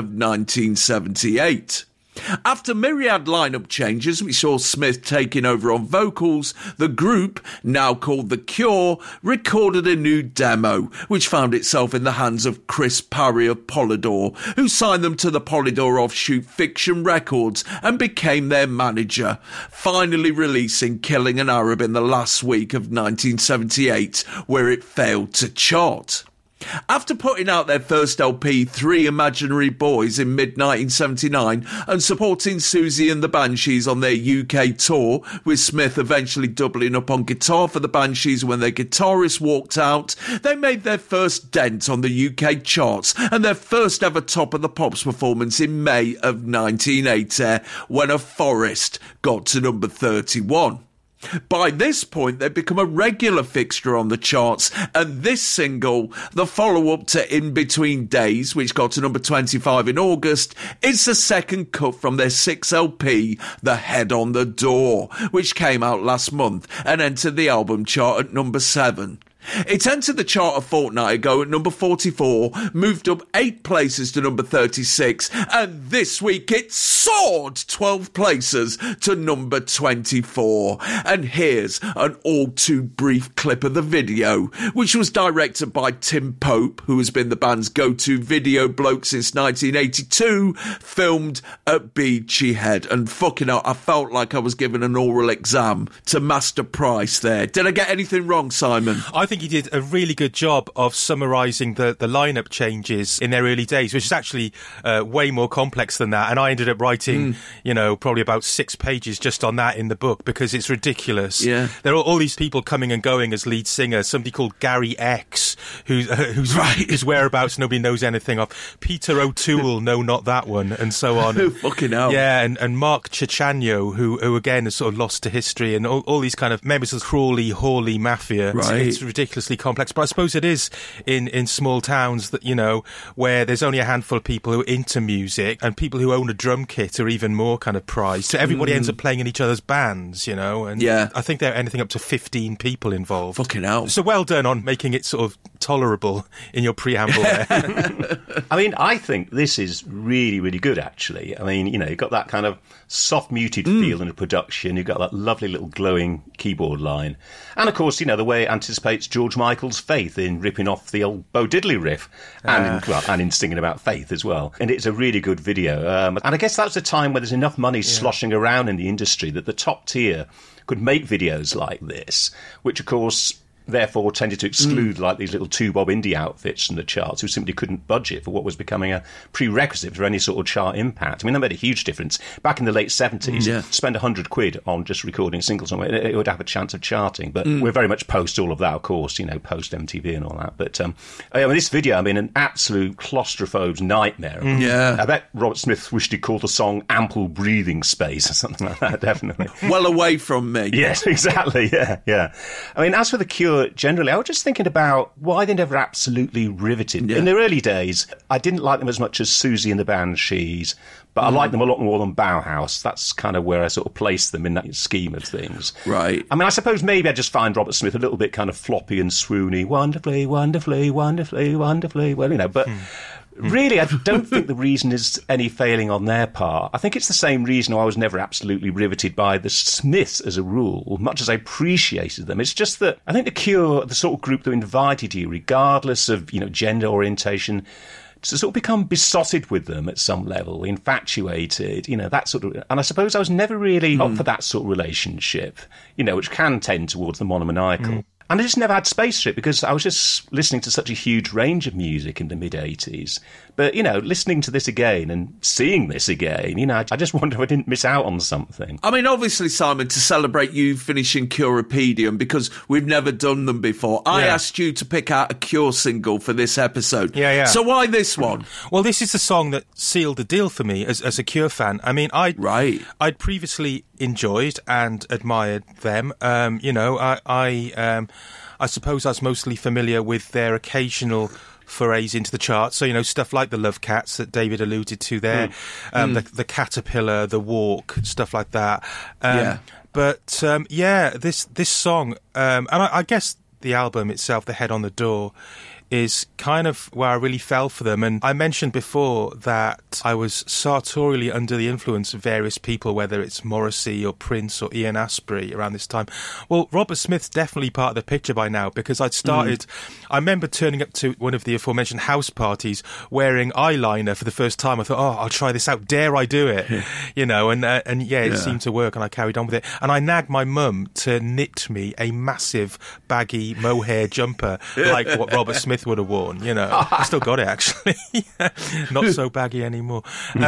Speaker 4: 1978. After myriad lineup changes, which saw Smith taking over on vocals, the group, now called The Cure, recorded a new demo, which found itself in the hands of Chris Parry of Polydor, who signed them to the Polydor offshoot Fiction Records and became their manager, finally releasing Killing an Arab in the last week of 1978, where it failed to chart. After putting out their first LP, Three Imaginary Boys, in mid-1979 and supporting Susie and the Banshees on their UK tour, with Smith eventually doubling up on guitar for the Banshees when their guitarist walked out, they made their first dent on the UK charts and their first ever Top of the Pops performance in May of 1980, when A Forest got to number 31. By this point, they'd become a regular fixture on the charts, and this single, the follow-up to In Between Days, which got to number 25 in August, is the second cut from their 6th LP, The Head on the Door, which came out last month and entered the album chart at number 7. It entered the chart a fortnight ago at number 44, moved up 8 places to number 36, and this week it soared 12 places to number 24. And here's an all too brief clip of the video, which was directed by Tim Pope, who has been the band's go-to video bloke since 1982, filmed at Beachy Head. And fucking hell, I felt like I was giving an oral exam to Master Price there. Did I get anything wrong, Simon?
Speaker 6: I think he did a really good job of summarising the lineup changes in their early days, which is actually way more complex than that. And I ended up writing, probably about 6 pages just on that in the book because it's ridiculous.
Speaker 4: Yeah.
Speaker 6: There are all these people coming and going as lead singers. Somebody called Gary X, whose whereabouts nobody knows anything of. Peter O'Toole, no, not that one, and so on.
Speaker 4: Oh, fucking hell.
Speaker 6: Yeah, and Mark Cicciano, who again is sort of lost to history, and all these kind of members of the Crawley, Hawley mafia.
Speaker 4: Right.
Speaker 6: It's ridiculously complex, but I suppose it is in small towns that, where there's only a handful of people who are into music, and people who own a drum kit are even more kind of prized. So everybody ends up playing in each other's bands, and
Speaker 4: yeah.
Speaker 6: I think there are anything up to 15 people involved.
Speaker 4: Fucking hell.
Speaker 6: So well done on making it sort of tolerable in your preamble there.
Speaker 7: I mean, I think this is really, really good, actually. I mean, you've got that kind of soft, muted feel in the production. You've got that lovely little glowing keyboard line. And, of course, the way it anticipates George Michael's Faith in ripping off the old Bo Diddley riff and in singing about faith as well. And it's a really good video. And I guess that's a time where there's enough money sloshing around in the industry that the top tier could make videos like this, which, of course, therefore tended to exclude like these little two-bob indie outfits from the charts who simply couldn't budget for what was becoming a prerequisite for any sort of chart impact. I mean, that made a huge difference. Back in the late 70s, spend £100 on just recording singles, it would have a chance of charting. But we're very much post all of that, of course, post MTV and all that. But this video, an absolute claustrophobe's nightmare. I bet Robert Smith wished he'd called the song Ample Breathing Space or something like that, definitely.
Speaker 4: Well away from me.
Speaker 7: Yes, exactly, yeah. As for The Cure, generally, I was just thinking about why they never absolutely riveted. In their early days, I didn't like them as much as Susie and the Banshees, but I like them a lot more than Bauhaus. That's kind of where I sort of place them in that scheme of things.
Speaker 4: Right.
Speaker 7: I suppose maybe I just find Robert Smith a little bit kind of floppy and swoony. Wonderfully, wonderfully, wonderfully, wonderfully. Well, but... Really, I don't think the reason is any failing on their part. I think it's the same reason I was never absolutely riveted by the Smiths as a rule, much as I appreciated them. It's just that I think The Cure, the sort of group that invited you, regardless of, gender orientation, to sort of become besotted with them at some level, infatuated, that sort of... And I suppose I was never really up for that sort of relationship, which can tend towards the monomaniacal. And I just never had space for it because I was just listening to such a huge range of music in the mid-80s. But, listening to this again and seeing this again, I just wonder if I didn't miss out on something.
Speaker 4: Obviously, Simon, to celebrate you finishing Curepedium, because we've never done them before, I asked you to pick out a Cure single for this episode.
Speaker 6: Yeah.
Speaker 4: So why this one? Well,
Speaker 6: this is the song that sealed the deal for me as a Cure fan. I'd previously enjoyed and admired them. I suppose I was mostly familiar with their occasional forays into the charts. So, stuff like the Love Cats that David alluded to there, the Caterpillar, the Walk, stuff like that. But, this song, and I guess the album itself, The Head on the Door, is kind of where I really fell for them. And I mentioned before that I was sartorially under the influence of various people, whether it's Morrissey or Prince or Ian Astbury around this time. Well, Robert Smith's definitely part of the picture by now, because I'd started... I remember turning up to one of the aforementioned house parties wearing eyeliner for the first time. I thought, I'll try this out. Dare I do it? It seemed to work, and I carried on with it. And I nagged my mum to knit me a massive baggy mohair jumper like what Robert Smith would have worn, I still got it, actually. Not so baggy anymore.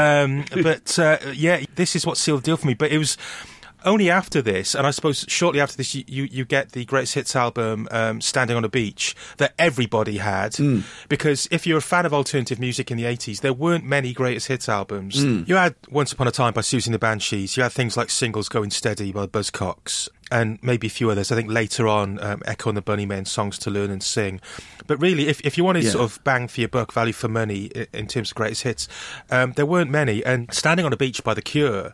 Speaker 6: This is what sealed the deal for me. But it was only after this, and I suppose shortly after this, you get the Greatest Hits album, Standing on a Beach, that everybody had. Because if you're a fan of alternative music in the 80s, there weren't many Greatest Hits albums. You had Once Upon a Time by Susie and the Banshees. You had things like Singles Going Steady by Buzzcocks, and maybe a few others. I think later on, Echo and the Bunnymen, Songs to Learn and Sing. But really, if you wanted sort of bang for your buck, value for money in terms of greatest hits, there weren't many. And Standing on a Beach by The Cure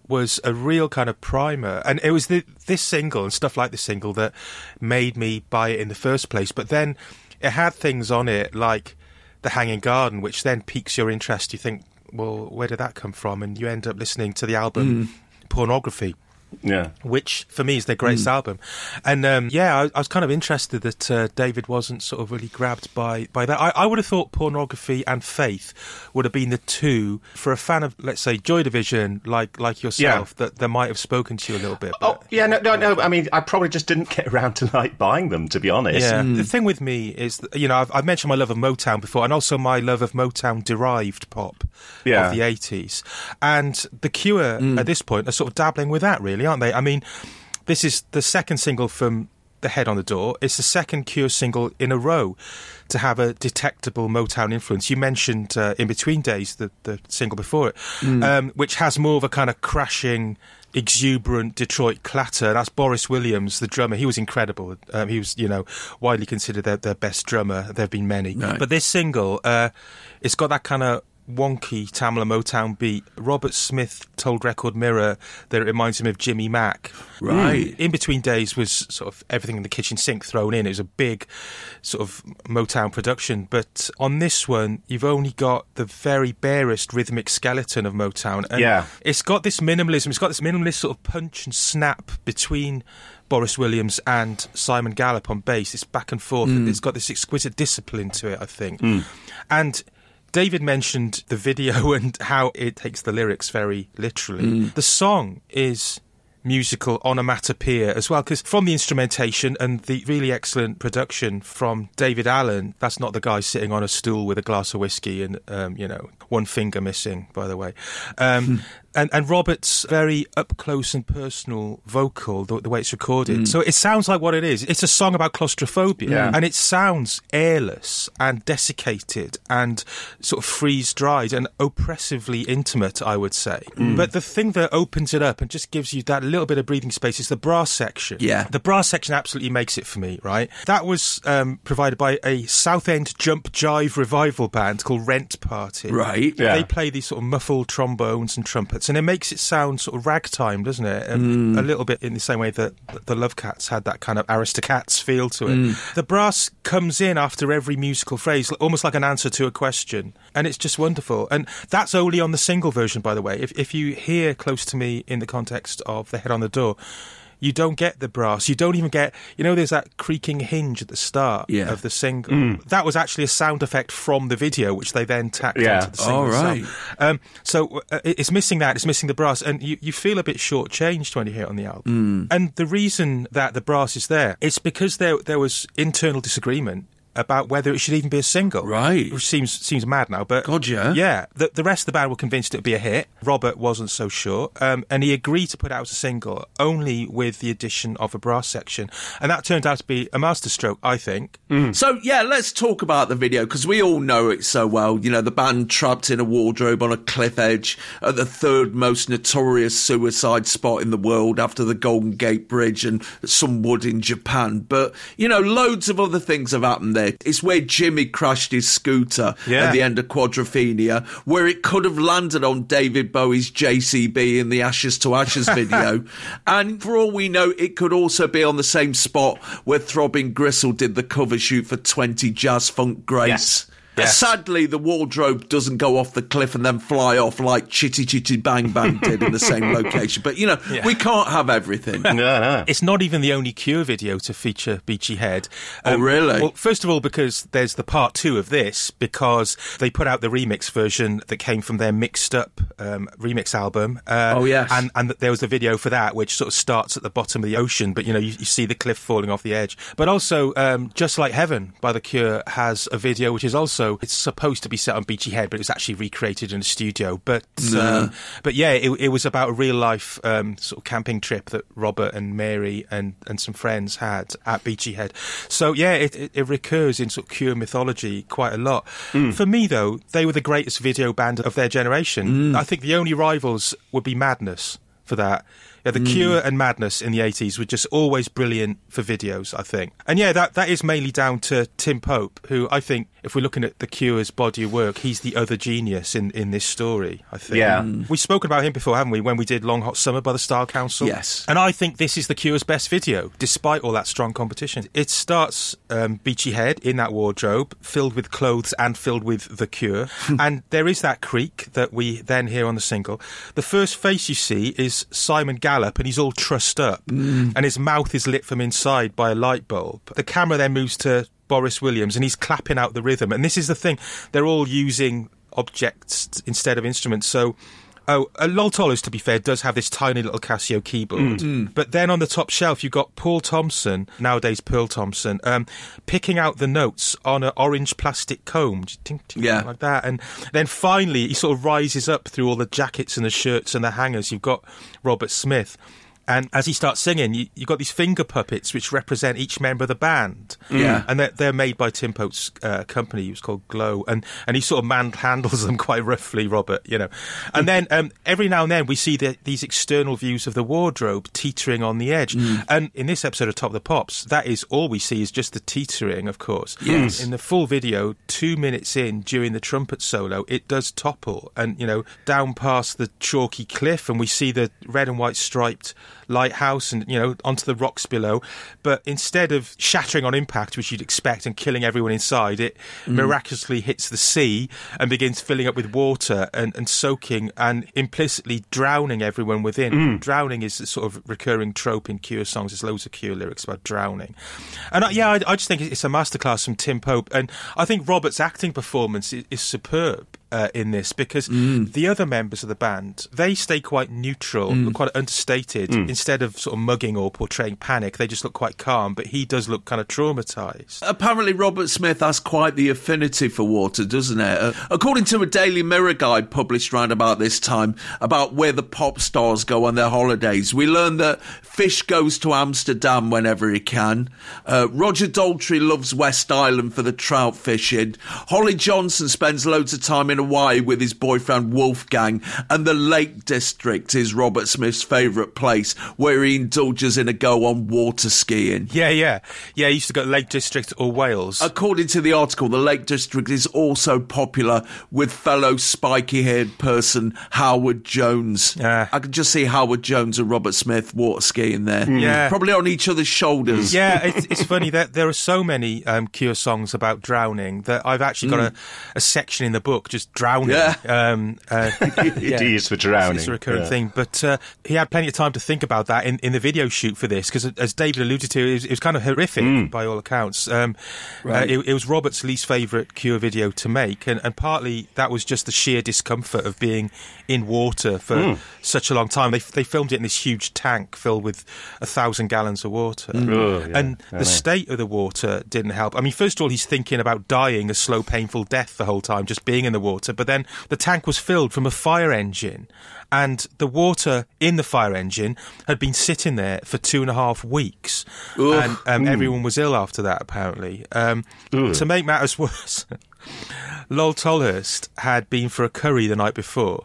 Speaker 6: was a real kind of primer. And it was this single and stuff like this single that made me buy it in the first place. But then it had things on it like The Hanging Garden, which then piques your interest. You think, well, where did that come from? And you end up listening to the album Pornography.
Speaker 7: Yeah.
Speaker 6: Which, for me, is their greatest album. And, I was kind of interested that David wasn't sort of really grabbed by that. I would have thought Pornography and Faith would have been the two, for a fan of, let's say, Joy Division, like yourself, that might have spoken to you a little bit. But,
Speaker 7: No. I mean, I probably just didn't get around to like buying them, to be honest.
Speaker 6: Yeah. The thing with me is, I've mentioned my love of Motown before, and also my love of Motown-derived pop of the 80s. And The Cure, at this point, are sort of dabbling with that, really, aren't they? I mean, this is the second single from The Head on the Door. It's the second Cure single in a row to have a detectable Motown influence. You mentioned In Between Days, the single before it, which has more of a kind of crashing, exuberant Detroit clatter. That's Boris Williams, the drummer. He was incredible. He was, widely considered their best drummer. There have been many. Right. But this single, it's got that kind of wonky Tamla Motown beat. Robert Smith told Record Mirror that it reminds him of Jimmy Mack.
Speaker 4: Right.
Speaker 6: In Between Days was sort of everything in the kitchen sink thrown in. It was a big sort of Motown production. But on this one, you've only got the very barest rhythmic skeleton of Motown. And it's got this minimalism. It's got this minimalist sort of punch and snap between Boris Williams and Simon Gallup on bass. It's back and forth. It's got this exquisite discipline to it, I think. And David mentioned the video and how it takes the lyrics very literally. The song is musical onomatopoeia as well, because from the instrumentation and the really excellent production from David Allen, that's not the guy sitting on a stool with a glass of whiskey and, one finger missing, by the way. And Robert's very up-close and personal vocal, the way it's recorded. So it sounds like what it is. It's a song about claustrophobia, and it sounds airless and desiccated and sort of freeze-dried and oppressively intimate, I would say. But the thing that opens it up and just gives you that little bit of breathing space is the brass section. Yeah. The brass section absolutely makes it for me, right? That was provided by a Southend jump jive revival band called Rent Party.
Speaker 4: Right.
Speaker 6: Yeah. They play these sort of muffled trombones and trumpets, and it makes it sound sort of ragtime, doesn't it? A little bit in the same way that the Love Cats had that kind of Aristocats feel to it. The brass comes in after every musical phrase, almost like an answer to a question, and it's just wonderful. And that's only on the single version, by the way. If you hear Close to Me in the context of The Head on the Door, you don't get the brass. You don't even get, there's that creaking hinge at the start of the single. That was actually a sound effect from the video, which they then tacked onto the single.
Speaker 4: Oh, right.
Speaker 6: So it's missing that. It's missing the brass. And you feel a bit shortchanged when you hear it on the album. And the reason that the brass is there, it's because there was internal disagreement about whether it should even be a single.
Speaker 4: Right.
Speaker 6: Which seems mad now, but...
Speaker 4: God, yeah.
Speaker 6: Yeah. The rest of the band were convinced it would be a hit. Robert wasn't so sure. And he agreed to put it out as a single, only with the addition of a brass section. And that turned out to be a masterstroke, I think.
Speaker 4: So, let's talk about the video, because we all know it so well. The band trapped in a wardrobe on a cliff edge at the third most notorious suicide spot in the world after the Golden Gate Bridge and some wood in Japan. But, loads of other things have happened there. It's where Jimmy crashed his scooter at the end of Quadrophenia, where it could have landed on David Bowie's JCB in the Ashes to Ashes video. And for all we know, it could also be on the same spot where Throbbing Gristle did the cover shoot for 20 Jazz Funk Grace.
Speaker 6: Yes.
Speaker 4: Sadly, the wardrobe doesn't go off the cliff and then fly off like Chitty Chitty Bang Bang did in the same location. But, we can't have everything.
Speaker 7: No.
Speaker 6: It's not even the only Cure video to feature Beachy Head.
Speaker 4: Oh, really?
Speaker 6: Well, first of all, because there's the part 2 of this, because they put out the remix version that came from their Mixed Up remix album.
Speaker 4: Yes.
Speaker 6: And there was the video for that, which sort of starts at the bottom of the ocean, but, you see the cliff falling off the edge. But also, Just Like Heaven by The Cure has a video, which is also it's supposed to be set on Beachy Head, but it's actually recreated in a studio. But it was about a real life sort of camping trip that Robert and Mary and some friends had at Beachy Head. So it recurs in sort of Cure mythology quite a lot. For me, though, they were the greatest video band of their generation. I think the only rivals would be Madness for that. Yeah, The Cure and Madness in the 80s were just always brilliant for videos, I think. And yeah, that is mainly down to Tim Pope, who I think, if we're looking at The Cure's body of work, he's the other genius in this story, I think.
Speaker 7: Yeah.
Speaker 6: We've spoken about him before, haven't we, when we did Long Hot Summer by the Style Council?
Speaker 4: Yes.
Speaker 6: And I think this is The Cure's best video, despite all that strong competition. It starts Beachy Head in that wardrobe, filled with clothes and filled with The Cure. And there is that creak that we then hear on the single. The first face you see is Simon Gallup, and he's all trussed up, and his mouth is lit from inside by a light bulb. The camera then moves to Boris Williams, and he's clapping out the rhythm. And this is the thing, they're all using objects instead of instruments. So Lol Tolhurst, to be fair, does have this tiny little Casio keyboard. But then on the top shelf, you've got Paul Thompson, nowadays Pearl Thompson, picking out the notes on an orange plastic comb, like that. And then finally, he sort of rises up through all the jackets and the shirts and the hangers. You've got Robert Smith. And as he starts singing, you've got these finger puppets which represent each member of the band.
Speaker 4: Yeah.
Speaker 6: And they're made by Tim Pope's company, who's called Glow. And he sort of manhandles them quite roughly, Robert, you know. And then every now and then we see these external views of the wardrobe teetering on the edge. And in this episode of Top of the Pops, that is all we see is just the teetering, of course.
Speaker 4: Yes.
Speaker 6: In the full video, 2 minutes in, during the trumpet solo, it does topple. And, you know, down past the chalky cliff, and we see the red and white striped lighthouse and, you know, onto the rocks below. But instead of shattering on impact, which you'd expect, and killing everyone inside, it miraculously hits the sea and begins filling up with water and soaking and implicitly drowning everyone within. Drowning is a sort of recurring trope in Cure songs. There's loads of Cure lyrics about drowning. And I just think it's a masterclass from Tim Pope. And I think Robert's acting performance is superb in this, because the other members of the band, they stay quite neutral, quite understated. Instead of sort of mugging or portraying panic, they just look quite calm, but he does look kind of traumatised.
Speaker 4: Apparently Robert Smith has quite the affinity for water, doesn't it? According to a Daily Mirror guide published around about this time about where the pop stars go on their holidays, we learn that Fish goes to Amsterdam whenever he can. Roger Daltrey loves West Island for the trout fishing. Holly Johnson spends loads of time in Hawaii with his boyfriend Wolfgang, and the Lake District is Robert Smith's favourite place, where he indulges in a go on water skiing.
Speaker 6: Yeah, he used to go to Lake District or Wales.
Speaker 4: According to the article, the Lake District is also popular with fellow spiky-haired person Howard Jones. I can just see Howard Jones and Robert Smith water skiing there.
Speaker 6: Yeah.
Speaker 4: Probably on each other's shoulders.
Speaker 6: Yeah, it's funny that there are so many Cure songs about drowning that I've actually got a section in the book just drowning.
Speaker 7: It is for drowning.
Speaker 6: It's a recurring thing. But he had plenty of time to think about that in the video shoot for this, because as David alluded to, it was kind of horrific by all accounts. It was Robert's least favourite Cure video to make, and partly that was just the sheer discomfort of being in water for such a long time. They filmed it in this huge tank filled with 1,000 gallons of water. And the state of the water didn't help. I mean, first of all, he's thinking about dying a slow, painful death the whole time, just being in the water. But then the tank was filled from a fire engine, and the water in the fire engine had been sitting there for 2.5 weeks. And everyone was ill after that, apparently. To make matters worse, Lol Tolhurst had been for a curry the night before.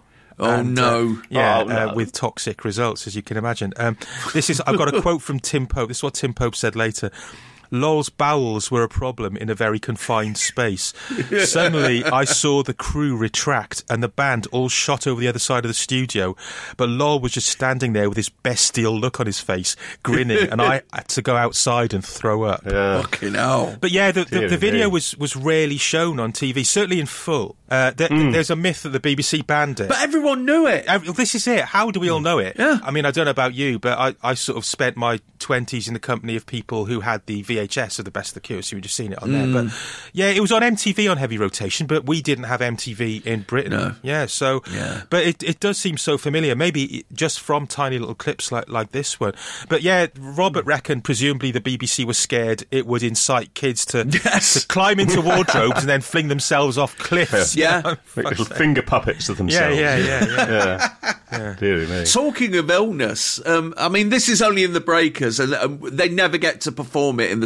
Speaker 6: With toxic results, as you can imagine. I've got a quote from Tim Pope. This is what Tim Pope said later. Lol's bowels were a problem in a very confined space. Suddenly, I saw the crew retract and the band all shot over the other side of the studio. But Lol was just standing there with this bestial look on his face, grinning, and I had to go outside and throw up.
Speaker 4: Fucking hell.
Speaker 6: But yeah, the video was rarely shown on TV, certainly in full. There's a myth that the BBC banned it.
Speaker 4: But everyone knew it.
Speaker 6: This is it. How do we all know it?
Speaker 4: Yeah.
Speaker 6: I mean, I don't know about you, but I sort of spent my 20s in the company of people who had the VHS of the Best of the Cure, so we've just seen it on there. But yeah, it was on MTV on heavy rotation, but we didn't have MTV in Britain.
Speaker 4: No.
Speaker 6: Yeah, so... Yeah. But it does seem so familiar, maybe just from tiny little clips like this one. But yeah, Robert reckoned presumably the BBC was scared it would incite kids to climb into wardrobes and then fling themselves off cliffs.
Speaker 4: Yeah.
Speaker 7: Make little finger puppets of themselves.
Speaker 6: Yeah.
Speaker 7: Dear me.
Speaker 4: Talking of illness, I mean, this is only in the Breakers, and they never get to perform it in the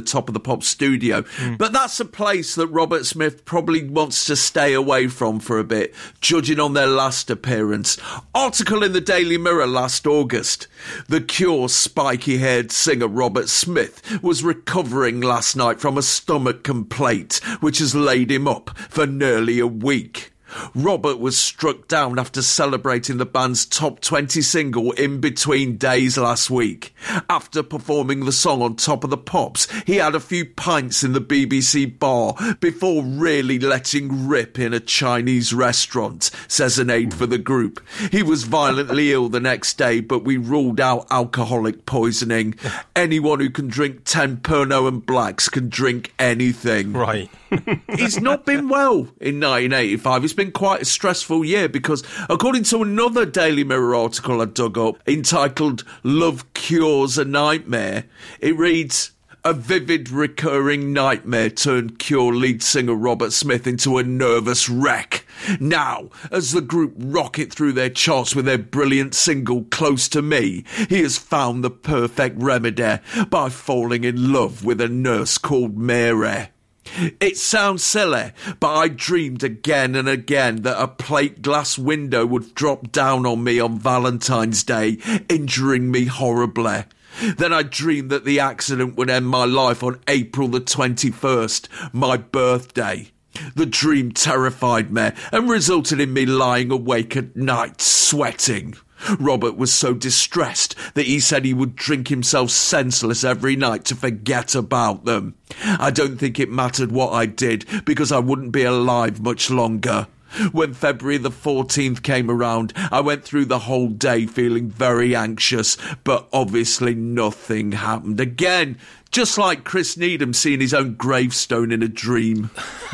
Speaker 4: Top of the Pops studio. But that's a place that Robert Smith probably wants to stay away from for a bit, judging on their last appearance. Article in the Daily Mirror last August. The Cure's spiky-haired singer Robert Smith was recovering last night from a stomach complaint, which has laid him up for nearly a week. Robert was struck down after celebrating the band's top 20 single In Between Days last week. After performing the song on Top of the Pops, he had a few pints in the BBC bar before really letting rip in a Chinese restaurant, says an aide for the group. He was violently ill the next day, but we ruled out alcoholic poisoning. Anyone who can drink 10 Pernod and Blacks can drink anything.
Speaker 6: Right.
Speaker 4: He's not been well in 1985. It's been quite a stressful year because, according to another Daily Mirror article I dug up entitled Love Cures a Nightmare, it reads, a vivid recurring nightmare turned Cure lead singer Robert Smith into a nervous wreck. Now, as the group rocket through their charts with their brilliant single Close to Me, he has found the perfect remedy by falling in love with a nurse called Mary. It sounds silly, but I dreamed again and again that a plate glass window would drop down on me on Valentine's Day, injuring me horribly. Then I dreamed that the accident would end my life on April the 21st, my birthday. The dream terrified me and resulted in me lying awake at night, sweating. Robert was so distressed that he said he would drink himself senseless every night to forget about them. I don't think it mattered what I did because I wouldn't be alive much longer. When February the 14th came around, I went through the whole day feeling very anxious, but obviously nothing happened again. Just like Chris Needham seeing his own gravestone in a dream.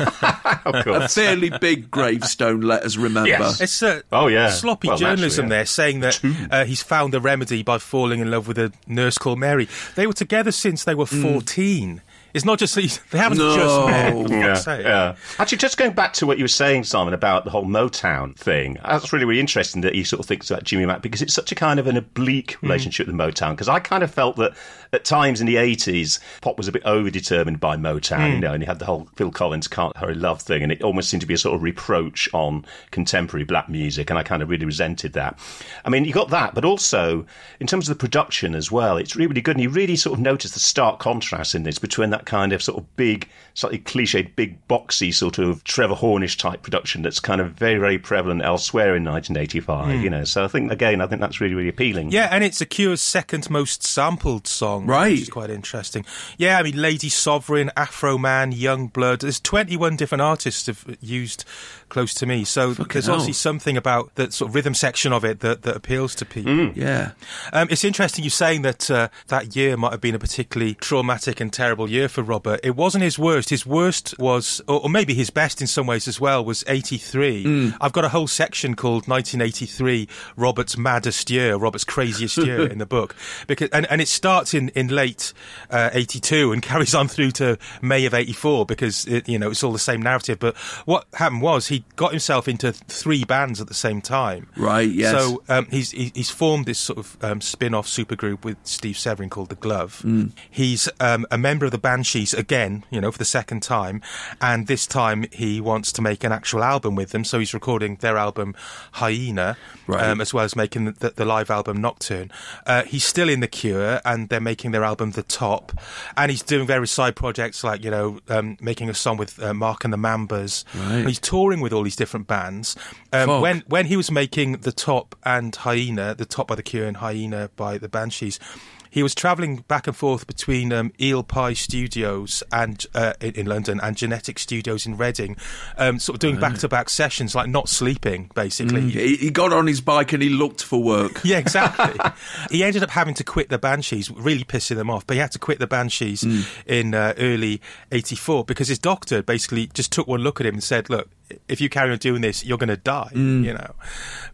Speaker 4: A fairly big gravestone, let us remember.
Speaker 6: Yes. It's sloppy journalism there, saying that he's found a remedy by falling in love with a nurse called Mary. They were together since they were 14. It's not just... They haven't just met.
Speaker 7: Yeah. Actually, just going back to what you were saying, Simon, about the whole Motown thing, that's really, really interesting that he sort of thinks about Jimmy Mack, because it's such a kind of an oblique relationship with Motown, because I kind of felt that at times in the 80s, pop was a bit over-determined by Motown, you know, and you had the whole Phil Collins Can't Hurry Love thing, and it almost seemed to be a sort of reproach on contemporary black music, and I kind of really resented that. I mean, you got that, but also, in terms of the production as well, it's really, really good, and you really sort of notice the stark contrast in this between that kind of sort of big, slightly cliched, big, boxy sort of Trevor Hornish type production that's kind of very, very prevalent elsewhere in 1985, you know. So I think that's really, really appealing.
Speaker 6: Yeah, and it's The Cure's second most sampled song,
Speaker 4: right?
Speaker 6: Which is quite interesting. Yeah, I mean, Lady Sovereign, Afro Man, Young Blood, there's 21 different artists have used Close to Me, so there's obviously something about the sort of rhythm section of it that appeals to people.
Speaker 4: Yeah.
Speaker 6: It's interesting you saying that that year might have been a particularly traumatic and terrible year for Robert. It wasn't his worst. His worst was, or maybe his best in some ways as well, was 83. I've got a whole section called 1983, Robert's maddest year, Robert's craziest year in the book. Because and it starts in late 82 and carries on through to May of 84 because, it's all the same narrative. But what happened was he got himself into 3 bands at the same time.
Speaker 4: Right, yes.
Speaker 6: So he's formed this sort of spin-off supergroup with Steve Severin called The Glove. He's a member of the Banshees again, for the second time, and this time he wants to make an actual album with them, so he's recording their album Hyena, as well as making the live album Nocturne. He's still in The Cure, and they're making their album The Top, and he's doing various side projects like, making a song with Mark and the Mambas. Right. He's touring with all these different bands. When he was making The Top and Hyena, The Top by The Cure and Hyena by the Banshees, he was travelling back and forth between Eel Pie Studios and in London and Genetic Studios in Reading, sort of doing back-to-back sessions, like not sleeping, basically.
Speaker 4: He got on his bike and he looked for work.
Speaker 6: Yeah, exactly. He ended up having to quit the Banshees, really pissing them off, but he had to quit the Banshees in early 84 because his doctor basically just took one look at him and said, look, if you carry on doing this, you're going to die, But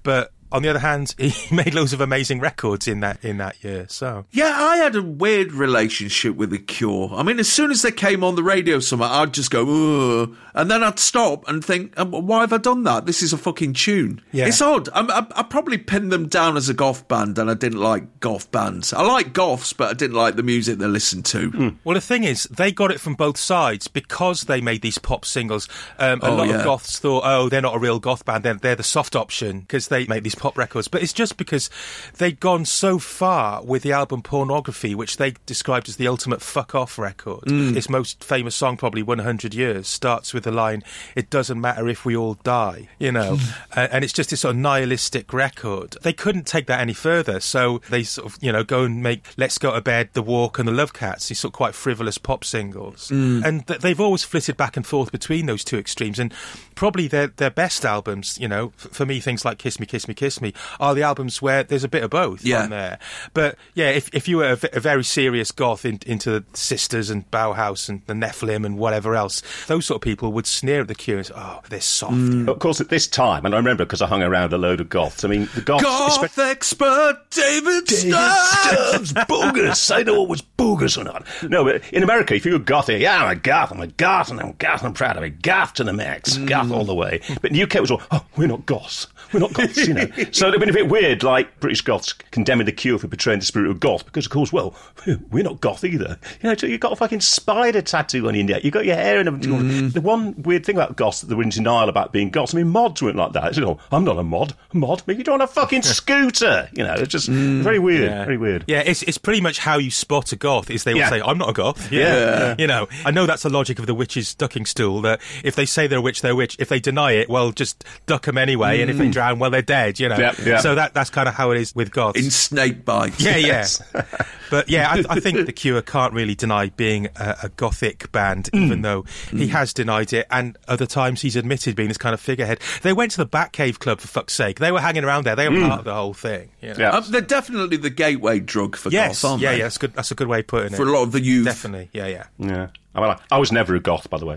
Speaker 6: on the other hand, he made loads of amazing records in that year. So
Speaker 4: yeah, I had a weird relationship with The Cure. I mean, as soon as they came on the radio somewhere, I'd just go, ugh, and then I'd stop and think, why have I done that? This is a fucking tune.
Speaker 6: Yeah.
Speaker 4: It's odd. I probably pinned them down as a goth band, and I didn't like goth bands. I like goths, but I didn't like the music they listened to.
Speaker 6: Well, the thing is, they got it from both sides because they made these pop singles. A lot of goths thought, oh, they're not a real goth band, they're the soft option because they make these pop records. But it's just because they'd gone so far with the album Pornography, which they described as the ultimate fuck-off record. Its most famous song, probably 100 Years, starts with the line, "It doesn't matter if we all die," you know. And it's just this sort of nihilistic record. They couldn't take that any further, so they sort of, you know, go and make Let's Go to Bed, The Walk and The Love Cats, these sort of quite frivolous pop singles. And they've always flitted back and forth between those two extremes, and probably their best albums, you know, for me, things like Kiss Me, Kiss Me, Kiss Me, are the albums where there's a bit of both on there. But yeah, if you were a very serious goth into the Sisters and Bauhaus and the Nephilim and whatever else, those sort of people would sneer at the Cure and say, oh, they're soft.
Speaker 7: Of course, at this time, and I remember because I hung around a load of goths, I mean, the goths...
Speaker 4: Goth expert David Stubbs!
Speaker 7: Bogus! I know it was bogus or not. No, but in America, if you were gothy, yeah, I'm a goth, and I'm proud of it, goth to the max, goth all the way. But in the UK, it was all, oh, we're not goths, you know. So it'd been a bit weird, like British goths condemning the Cure for betraying the spirit of goth, because, of course, well, we're not goth either. You know, you've got a fucking spider tattoo on your neck, you've got your hair in them. The one weird thing about goths that they were in denial about being goths, I mean, mods weren't like that. It's, oh, I'm not a mod. Maybe you're on a fucking scooter. You know, it's just very weird, very weird.
Speaker 6: Yeah, it's pretty much how you spot a goth, is they will say, I'm not a goth. Yeah. You know, I know that's the logic of the witch's ducking stool, that if they say they're a witch, they're a witch. If they deny it, well, just duck them anyway, and if they drown, well, they're dead, you know. So that's kind of how it is with goths.
Speaker 4: In snake bites.
Speaker 6: Yeah. But yeah, I think The Cure can't really deny being a gothic band, even though he has denied it, and other times he's admitted being this kind of figurehead. They went to the Batcave Club, for fuck's sake. They were hanging around there. They were part of the whole thing. You know?
Speaker 4: They're definitely the gateway drug for goths, aren't they?
Speaker 6: Yeah, that's good. That's a good way of putting it.
Speaker 4: For a lot of the youth.
Speaker 6: Definitely, yeah.
Speaker 7: I mean, I was never a goth, by the way.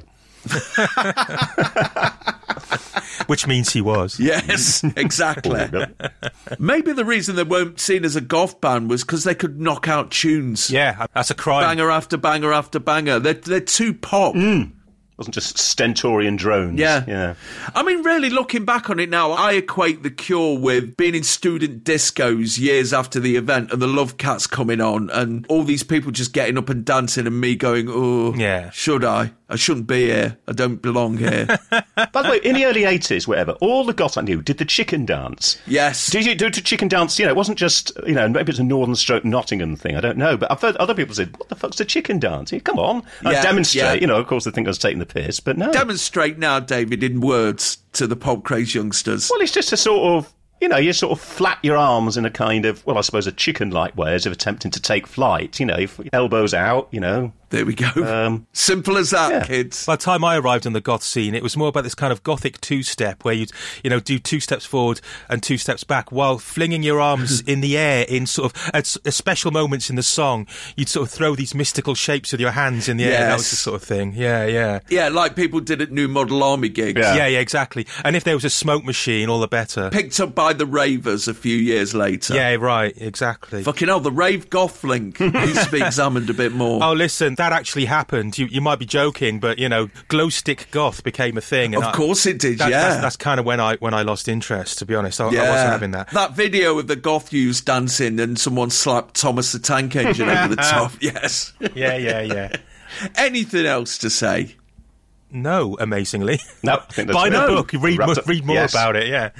Speaker 6: Which means he was.
Speaker 4: Yes, exactly. Maybe the reason they weren't seen as a goth band was because they could knock out tunes.
Speaker 6: Yeah, that's a crime.
Speaker 4: Banger after banger after banger. They're too pop.
Speaker 7: Wasn't just stentorian drones. Yeah.
Speaker 4: I mean, really, looking back on it now, I equate The Cure with being in student discos years after the event and the Love Cats coming on and all these people just getting up and dancing and me going, oh, should I? I shouldn't be here. I don't belong here.
Speaker 7: By the way, in the early 80s, whatever, all the goths I knew did the chicken dance.
Speaker 4: Yes.
Speaker 7: Did you do the chicken dance? You know, it wasn't just, you know, maybe it's a Northern Stroke Nottingham thing, I don't know, but I've heard other people say, what the fuck's the chicken dance? Come on. Demonstrate. You know, of course they think I was taking the piss, but no.
Speaker 4: Demonstrate now, David, in words to the pop-crazed youngsters.
Speaker 7: Well, it's just a sort of, you know, you sort of flap your arms in a kind of, well, I suppose a chicken-like way as if attempting to take flight. You know, elbows out, you know.
Speaker 4: There we go. Simple as that, kids.
Speaker 6: By the time I arrived on the goth scene, it was more about this kind of gothic two-step where you'd, you know, do 2 steps forward and 2 steps back while flinging your arms in the air in sort of at special moments in the song. You'd sort of throw these mystical shapes with your hands in the air. That was the sort of thing. Yeah,
Speaker 4: like people did at New Model Army gigs.
Speaker 6: Yeah, exactly. And if there was a smoke machine, all the better.
Speaker 4: Picked up by the Ravers a few years later.
Speaker 6: Yeah, right, exactly.
Speaker 4: Fucking hell, the Rave Goth link needs to be examined a bit more.
Speaker 6: Oh, listen, that actually happened. You might be joking, but, you know, glow stick goth became a thing. And
Speaker 4: of course it did,
Speaker 6: That's kind of when I lost interest, to be honest. I wasn't having that.
Speaker 4: That video of the goth youths dancing and someone slapped Thomas the Tank Engine over the top, yes.
Speaker 6: Yeah.
Speaker 4: Anything else to say?
Speaker 6: No, amazingly.
Speaker 7: No, I think that's
Speaker 6: buy the book, read more about it, yeah.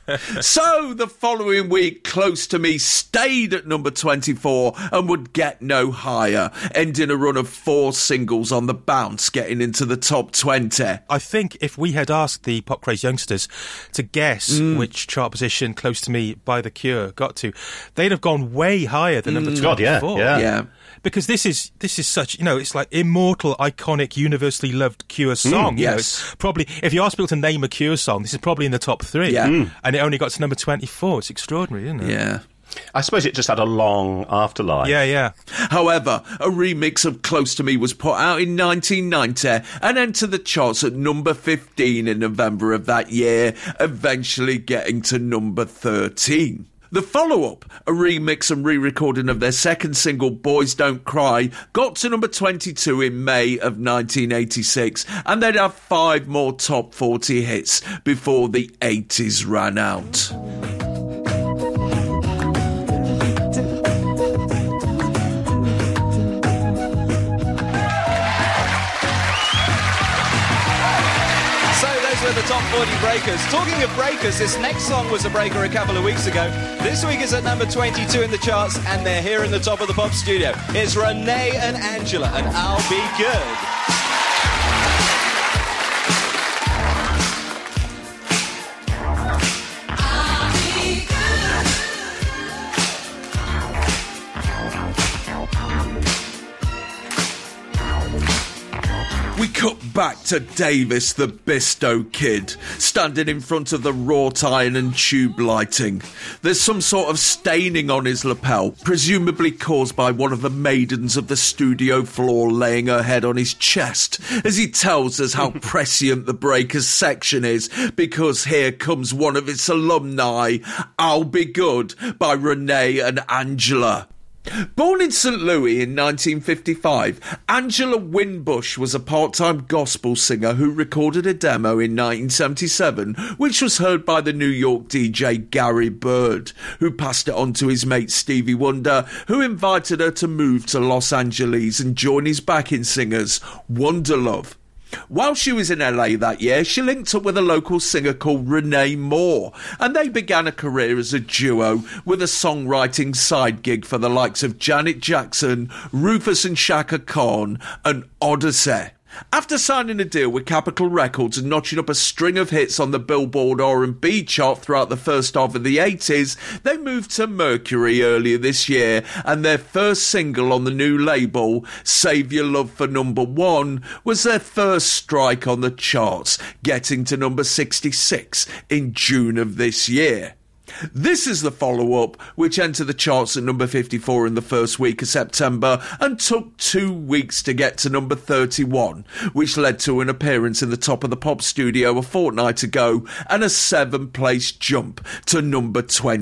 Speaker 4: So, the following week, Close to Me stayed at number 24 and would get no higher, ending a run of 4 singles on the bounce, getting into the top 20.
Speaker 6: I think if we had asked the pop crazed youngsters to guess which chart position Close to Me by The Cure got to, they'd have gone way higher than number 24.
Speaker 7: God, yeah.
Speaker 6: Because this is such, you know, it's like immortal, iconic, universally loved Cure song.
Speaker 4: Yes.
Speaker 6: You know, it's probably, if you ask people to name a Cure song, this is probably in the top 3.
Speaker 4: Yeah.
Speaker 6: And it only got to number 24. It's extraordinary, isn't it?
Speaker 4: Yeah.
Speaker 7: I suppose it just had a long afterlife.
Speaker 6: Yeah.
Speaker 4: However, a remix of Close to Me was put out in 1990 and entered the charts at number 15 in November of that year, eventually getting to number 13. The follow-up, a remix and re-recording of their second single, Boys Don't Cry, got to number 22 in May of 1986, and they'd have 5 more top 40 hits before the 80s ran out.
Speaker 3: The top 40 breakers. Talking of breakers, this next song was a breaker a couple of weeks ago. This week is at number 22 in the charts, and they're here in the Top of the Pop studio. It's Renee and Angela, and I'll Be Good.
Speaker 4: We cut back to Davis, the Bisto Kid, standing in front of the wrought iron and tube lighting. There's some sort of staining on his lapel, presumably caused by one of the maidens of the studio floor laying her head on his chest, as he tells us how prescient the Breakers section is, because here comes one of its alumni, I'll Be Good, by Renee and Angela. Born in St. Louis in 1955, Angela Winbush was a part-time gospel singer who recorded a demo in 1977, which was heard by the New York DJ Gary Bird, who passed it on to his mate Stevie Wonder, who invited her to move to Los Angeles and join his backing singers, Wonderlove. While she was in LA that year, she linked up with a local singer called Renee Moore, and they began a career as a duo with a songwriting side gig for the likes of Janet Jackson, Rufus and Chaka Khan, and Odyssey. After signing a deal with Capitol Records and notching up a string of hits on the Billboard R&B chart throughout the first half of the 80s, they moved to Mercury earlier this year, and their first single on the new label, Save Your Love for Number 1, was their first strike on the charts, getting to number 66 in June of this year. This is the follow-up, which entered the charts at number 54 in the first week of September and took 2 weeks to get to number 31, which led to an appearance in the Top of the Pop studio a fortnight ago and a 7-place jump to number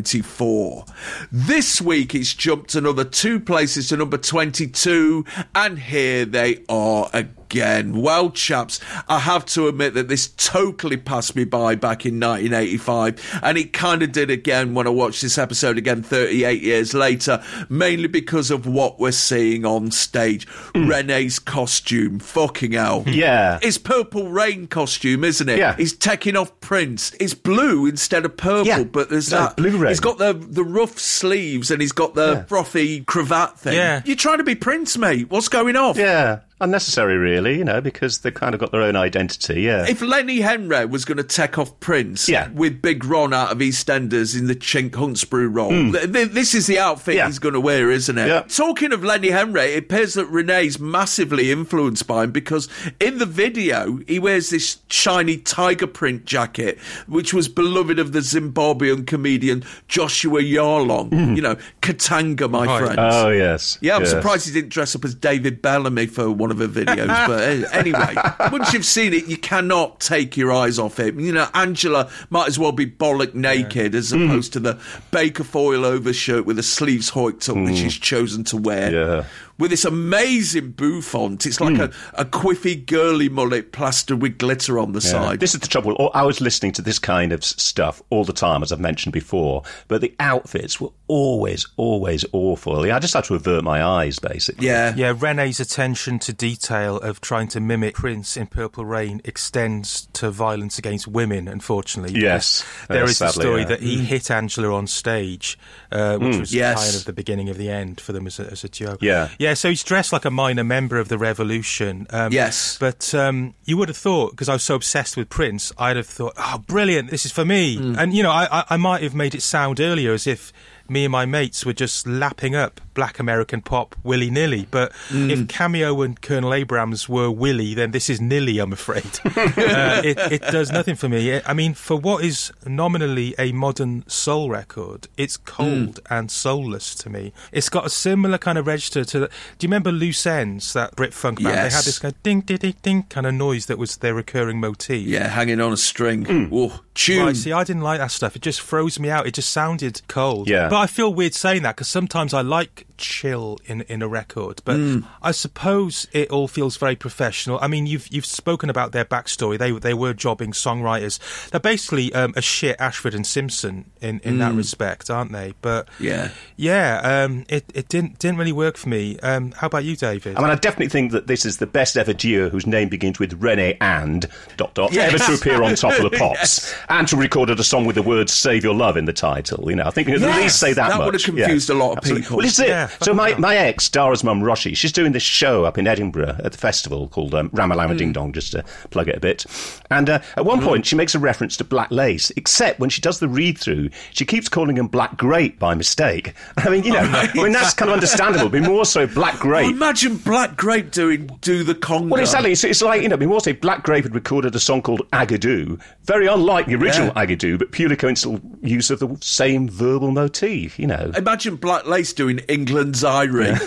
Speaker 4: 24. This week it's jumped another 2 places to number 22, and here they are again. Well, chaps, I have to admit that this totally passed me by back in 1985, and it kind of did again when I watched this episode again 38 years later, mainly because of what we're seeing on stage. Renee's costume, fucking hell.
Speaker 7: Yeah.
Speaker 4: It's Purple Rain costume, isn't it?
Speaker 7: Yeah.
Speaker 4: He's taking off Prince. It's blue instead of purple, but there's that.
Speaker 7: Blue Rain.
Speaker 4: He's got the rough sleeves and he's got the frothy cravat thing.
Speaker 6: Yeah.
Speaker 4: You're trying to be Prince, mate. What's going off?
Speaker 7: Yeah. Unnecessary, really, because they've kind of got their own identity, yeah.
Speaker 4: If Lenny Henry was going to take off Prince with Big Ron out of EastEnders in the Chink Huntsbrew role, this is the outfit he's going to wear, isn't it?
Speaker 7: Yeah.
Speaker 4: Talking of Lenny Henry, it appears that Renee's massively influenced by him, because in the video, he wears this shiny tiger print jacket, which was beloved of the Zimbabwean comedian Joshua Yarlong. Katanga, my friends.
Speaker 7: Oh, yes.
Speaker 4: Yeah, I'm
Speaker 7: yes.
Speaker 4: surprised he didn't dress up as David Bellamy for one of her videos. But anyway, once you've seen it, you cannot take your eyes off it. Angela might as well be bollock naked as opposed to the Baker foil overshirt with the sleeves hoiked up that she's chosen to wear.
Speaker 7: Yeah.
Speaker 4: With this amazing bouffant. It's like a quiffy girly mullet plastered with glitter on the side.
Speaker 7: This is the trouble. I was listening to this kind of stuff all the time, as I've mentioned before, but the outfits were always awful. I just had to avert my eyes, basically.
Speaker 6: Yeah, Renee's attention to detail of trying to mimic Prince in Purple Rain extends to violence against women, unfortunately.
Speaker 7: Yes.
Speaker 6: There is
Speaker 7: sadly,
Speaker 6: the story that he hit Angela on stage, which was kind of the beginning of the end for them as a duo.
Speaker 7: Yeah,
Speaker 6: so he's dressed like a minor member of the revolution.
Speaker 4: Yes.
Speaker 6: But you would have thought, because I was so obsessed with Prince, I'd have thought, oh, brilliant, this is for me. And, I might have made it sound earlier as if me and my mates were just lapping up black American pop willy-nilly. But if Cameo and Colonel Abrams were Willy, then this is nilly, I'm afraid. It does nothing for me. I mean, for what is nominally a modern soul record, it's cold and soulless to me. It's got a similar kind of register to... Do you remember Loose Ends, that Brit funk band?
Speaker 4: Yes.
Speaker 6: They had this kind of ding-ding-ding kind of noise that was their recurring motif.
Speaker 4: Yeah, hanging on a string. Oh, tune.
Speaker 6: Right, see, I didn't like that stuff. It just froze me out. It just sounded cold.
Speaker 7: Yeah.
Speaker 6: But I feel weird saying that because sometimes I like chill in a record. But I suppose it all feels very professional. I mean, you've spoken about their backstory. They were jobbing songwriters. They're basically a shit Ashford and Simpson in that respect, aren't they? But
Speaker 4: Yeah.
Speaker 6: it didn't really work for me. How about you, David?
Speaker 7: I mean, I definitely think that this is the best ever duo whose name begins with Renee and ... ever to appear on Top of the Pops and to recorded a song with the words "Save Your Love" in the title. You know, I think at least say that much.
Speaker 4: That would have confused a lot of
Speaker 7: Absolutely.
Speaker 4: people.
Speaker 7: Well, this is it.
Speaker 6: Yeah,
Speaker 7: So my ex, Dara's mum, Roshi, she's doing this show up in Edinburgh at the festival called Ramalama Ding Dong, just to plug it a bit. And at one point, she makes a reference to Black Lace, except when she does the read-through, she keeps calling him Black Grape by mistake. I mean, you know, I mean, that's kind of understandable, but more so Black Grape.
Speaker 4: Imagine Black Grape do the conga.
Speaker 7: Well, exactly. It's like, you know, more say Black Grape had recorded a song called Agadoo, very unlike the original Agadoo, but purely coincidental use of the same verbal motif, you know.
Speaker 4: Imagine Black Lace doing England's Irie.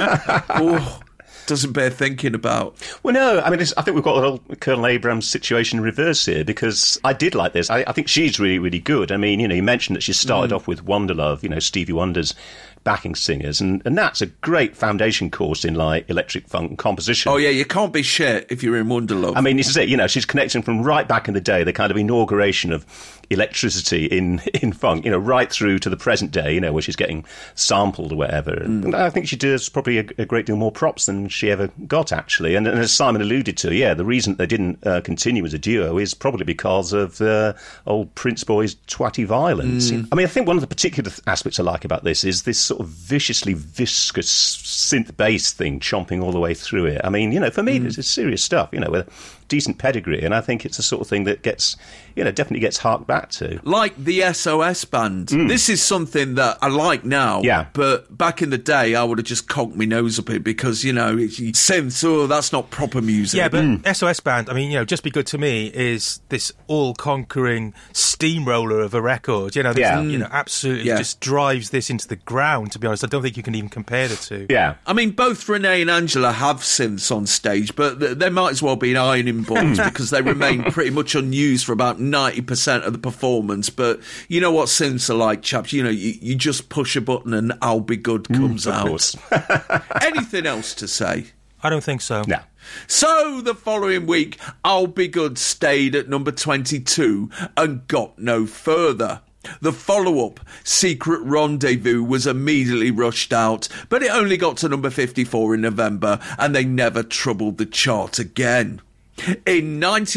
Speaker 4: Oh, doesn't bear thinking about.
Speaker 7: Well, no, I mean, I think we've got the whole Colonel Abrams situation in reverse here, because I did like this. I think she's really, really good. I mean, you know, you mentioned that she started off with Wonderlove, you know, Stevie Wonder's backing singers, and that's a great foundation course in, like, electric funk and composition.
Speaker 4: Oh, yeah, you can't be shit if you're in Wonderlove.
Speaker 7: I mean, this is it, you know, she's connecting from right back in the day, the kind of inauguration of electricity in funk, you know, right through to the present day, you know, where she's getting sampled or whatever. And I think she does probably a great deal more props than she ever got, actually. And as Simon alluded to, yeah, the reason they didn't continue as a duo is probably because of old Prince Boy's twatty violence. I mean, I think one of the particular aspects I like about this is this sort of viciously viscous synth bass thing chomping all the way through it. I mean, you know, for me, this is serious stuff, you know, with a decent pedigree, and I think it's the sort of thing that gets, you know, definitely gets harked back to.
Speaker 4: Like the SOS band. This is something that I like now.
Speaker 7: Yeah.
Speaker 4: But back in the day, I would have just cocked my nose up it because, you know, synths, oh, that's not proper music.
Speaker 6: Yeah, but SOS Band, I mean, you know, Just Be Good to Me is this all-conquering steamroller of a record. You know, you know, absolutely just drives this into the ground, to be honest. I don't think you can even compare the two.
Speaker 7: Yeah.
Speaker 4: I mean, both Renee and Angela have synths on stage, but they might as well be ironing boards because they remain pretty much unused for about 90% of the performance. But you know what synths are like, chaps. You know, you just push a button and I'll Be Good comes
Speaker 7: of
Speaker 4: out.
Speaker 7: course.
Speaker 4: Anything else to say?
Speaker 6: I don't think so.
Speaker 7: No.
Speaker 4: So the following week, I'll Be Good stayed at number 22 and got no further. The follow-up, Secret Rendezvous, was immediately rushed out, but it only got to number 54 in November, and they never troubled the chart again. In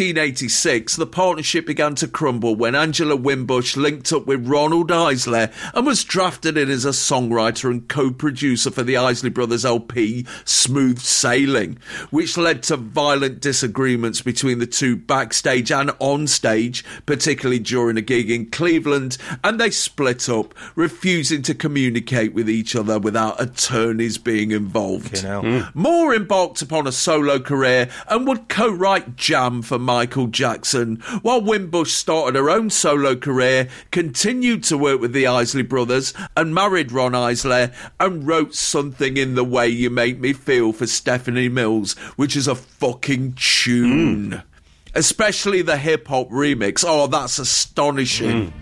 Speaker 4: 1986, the partnership began to crumble when Angela Wimbush linked up with Ronald Isley and was drafted in as a songwriter and co-producer for the Isley Brothers LP Smooth Sailing, which led to violent disagreements between the two backstage and on stage, particularly during a gig in Cleveland, and they split up, refusing to communicate with each other without attorneys being involved. Moore embarked upon a solo career and would co-write Jam for Michael Jackson, while Wimbush started her own solo career, continued to work with the Isley Brothers and married Ron Isley, and wrote Something in the Way You Make Me Feel for Stephanie Mills, which is a fucking tune. Especially the hip-hop remix. Oh, that's astonishing.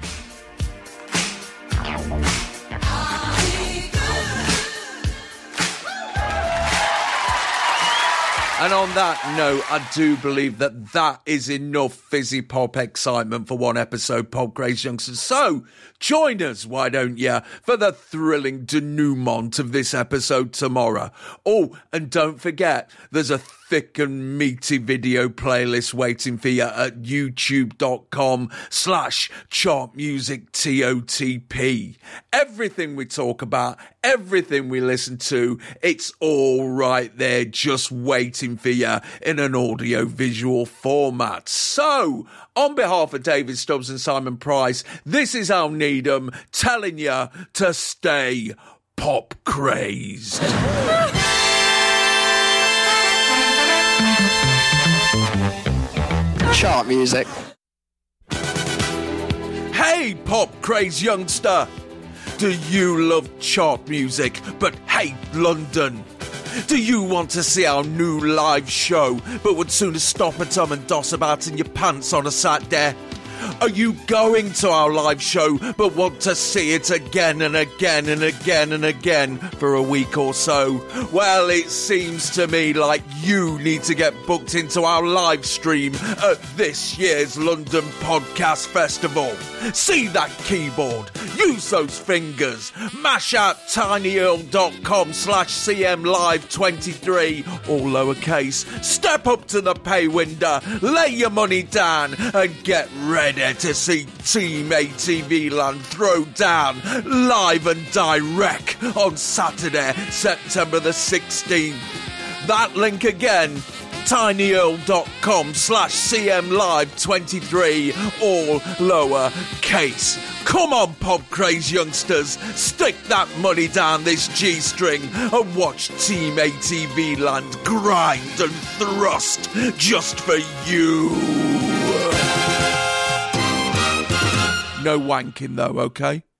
Speaker 4: And on that note, I do believe that is enough fizzy pop excitement for one episode, Pod Craze Youngsters. So, join us, why don't you, for the thrilling denouement of this episode tomorrow. Oh, and don't forget, there's a thick and meaty video playlist waiting for you at youtube.com/chartmusictotp. Everything we talk about, everything we listen to, it's all right there, just waiting for you in an audio-visual format. So, on behalf of David Stubbs and Simon Price, this is Al Needham telling you to stay Pop Craze.
Speaker 2: Chart music.
Speaker 4: Hey, Pop Craze youngster! Do you love chart music but hate London? Do you want to see our new live show but would sooner stop at home and doss about in your pants on a Saturday? Are you going to our live show but want to see it again and again and again and again for a week or so? Well, it seems to me like you need to get booked into our live stream at this year's London Podcast Festival. See that keyboard, use those fingers, mash out tinyurl.com/CMLive23, all lowercase, step up to the pay window, lay your money down and get ready to see Team ATV Land throw down live and direct on Saturday, September the 16th. That link again, tinyurl.com/CMLive23, all lower case. Come on, Pop Craze youngsters, stick that money down this G-string and watch Team ATV Land grind and thrust just for you. No wanking though, okay?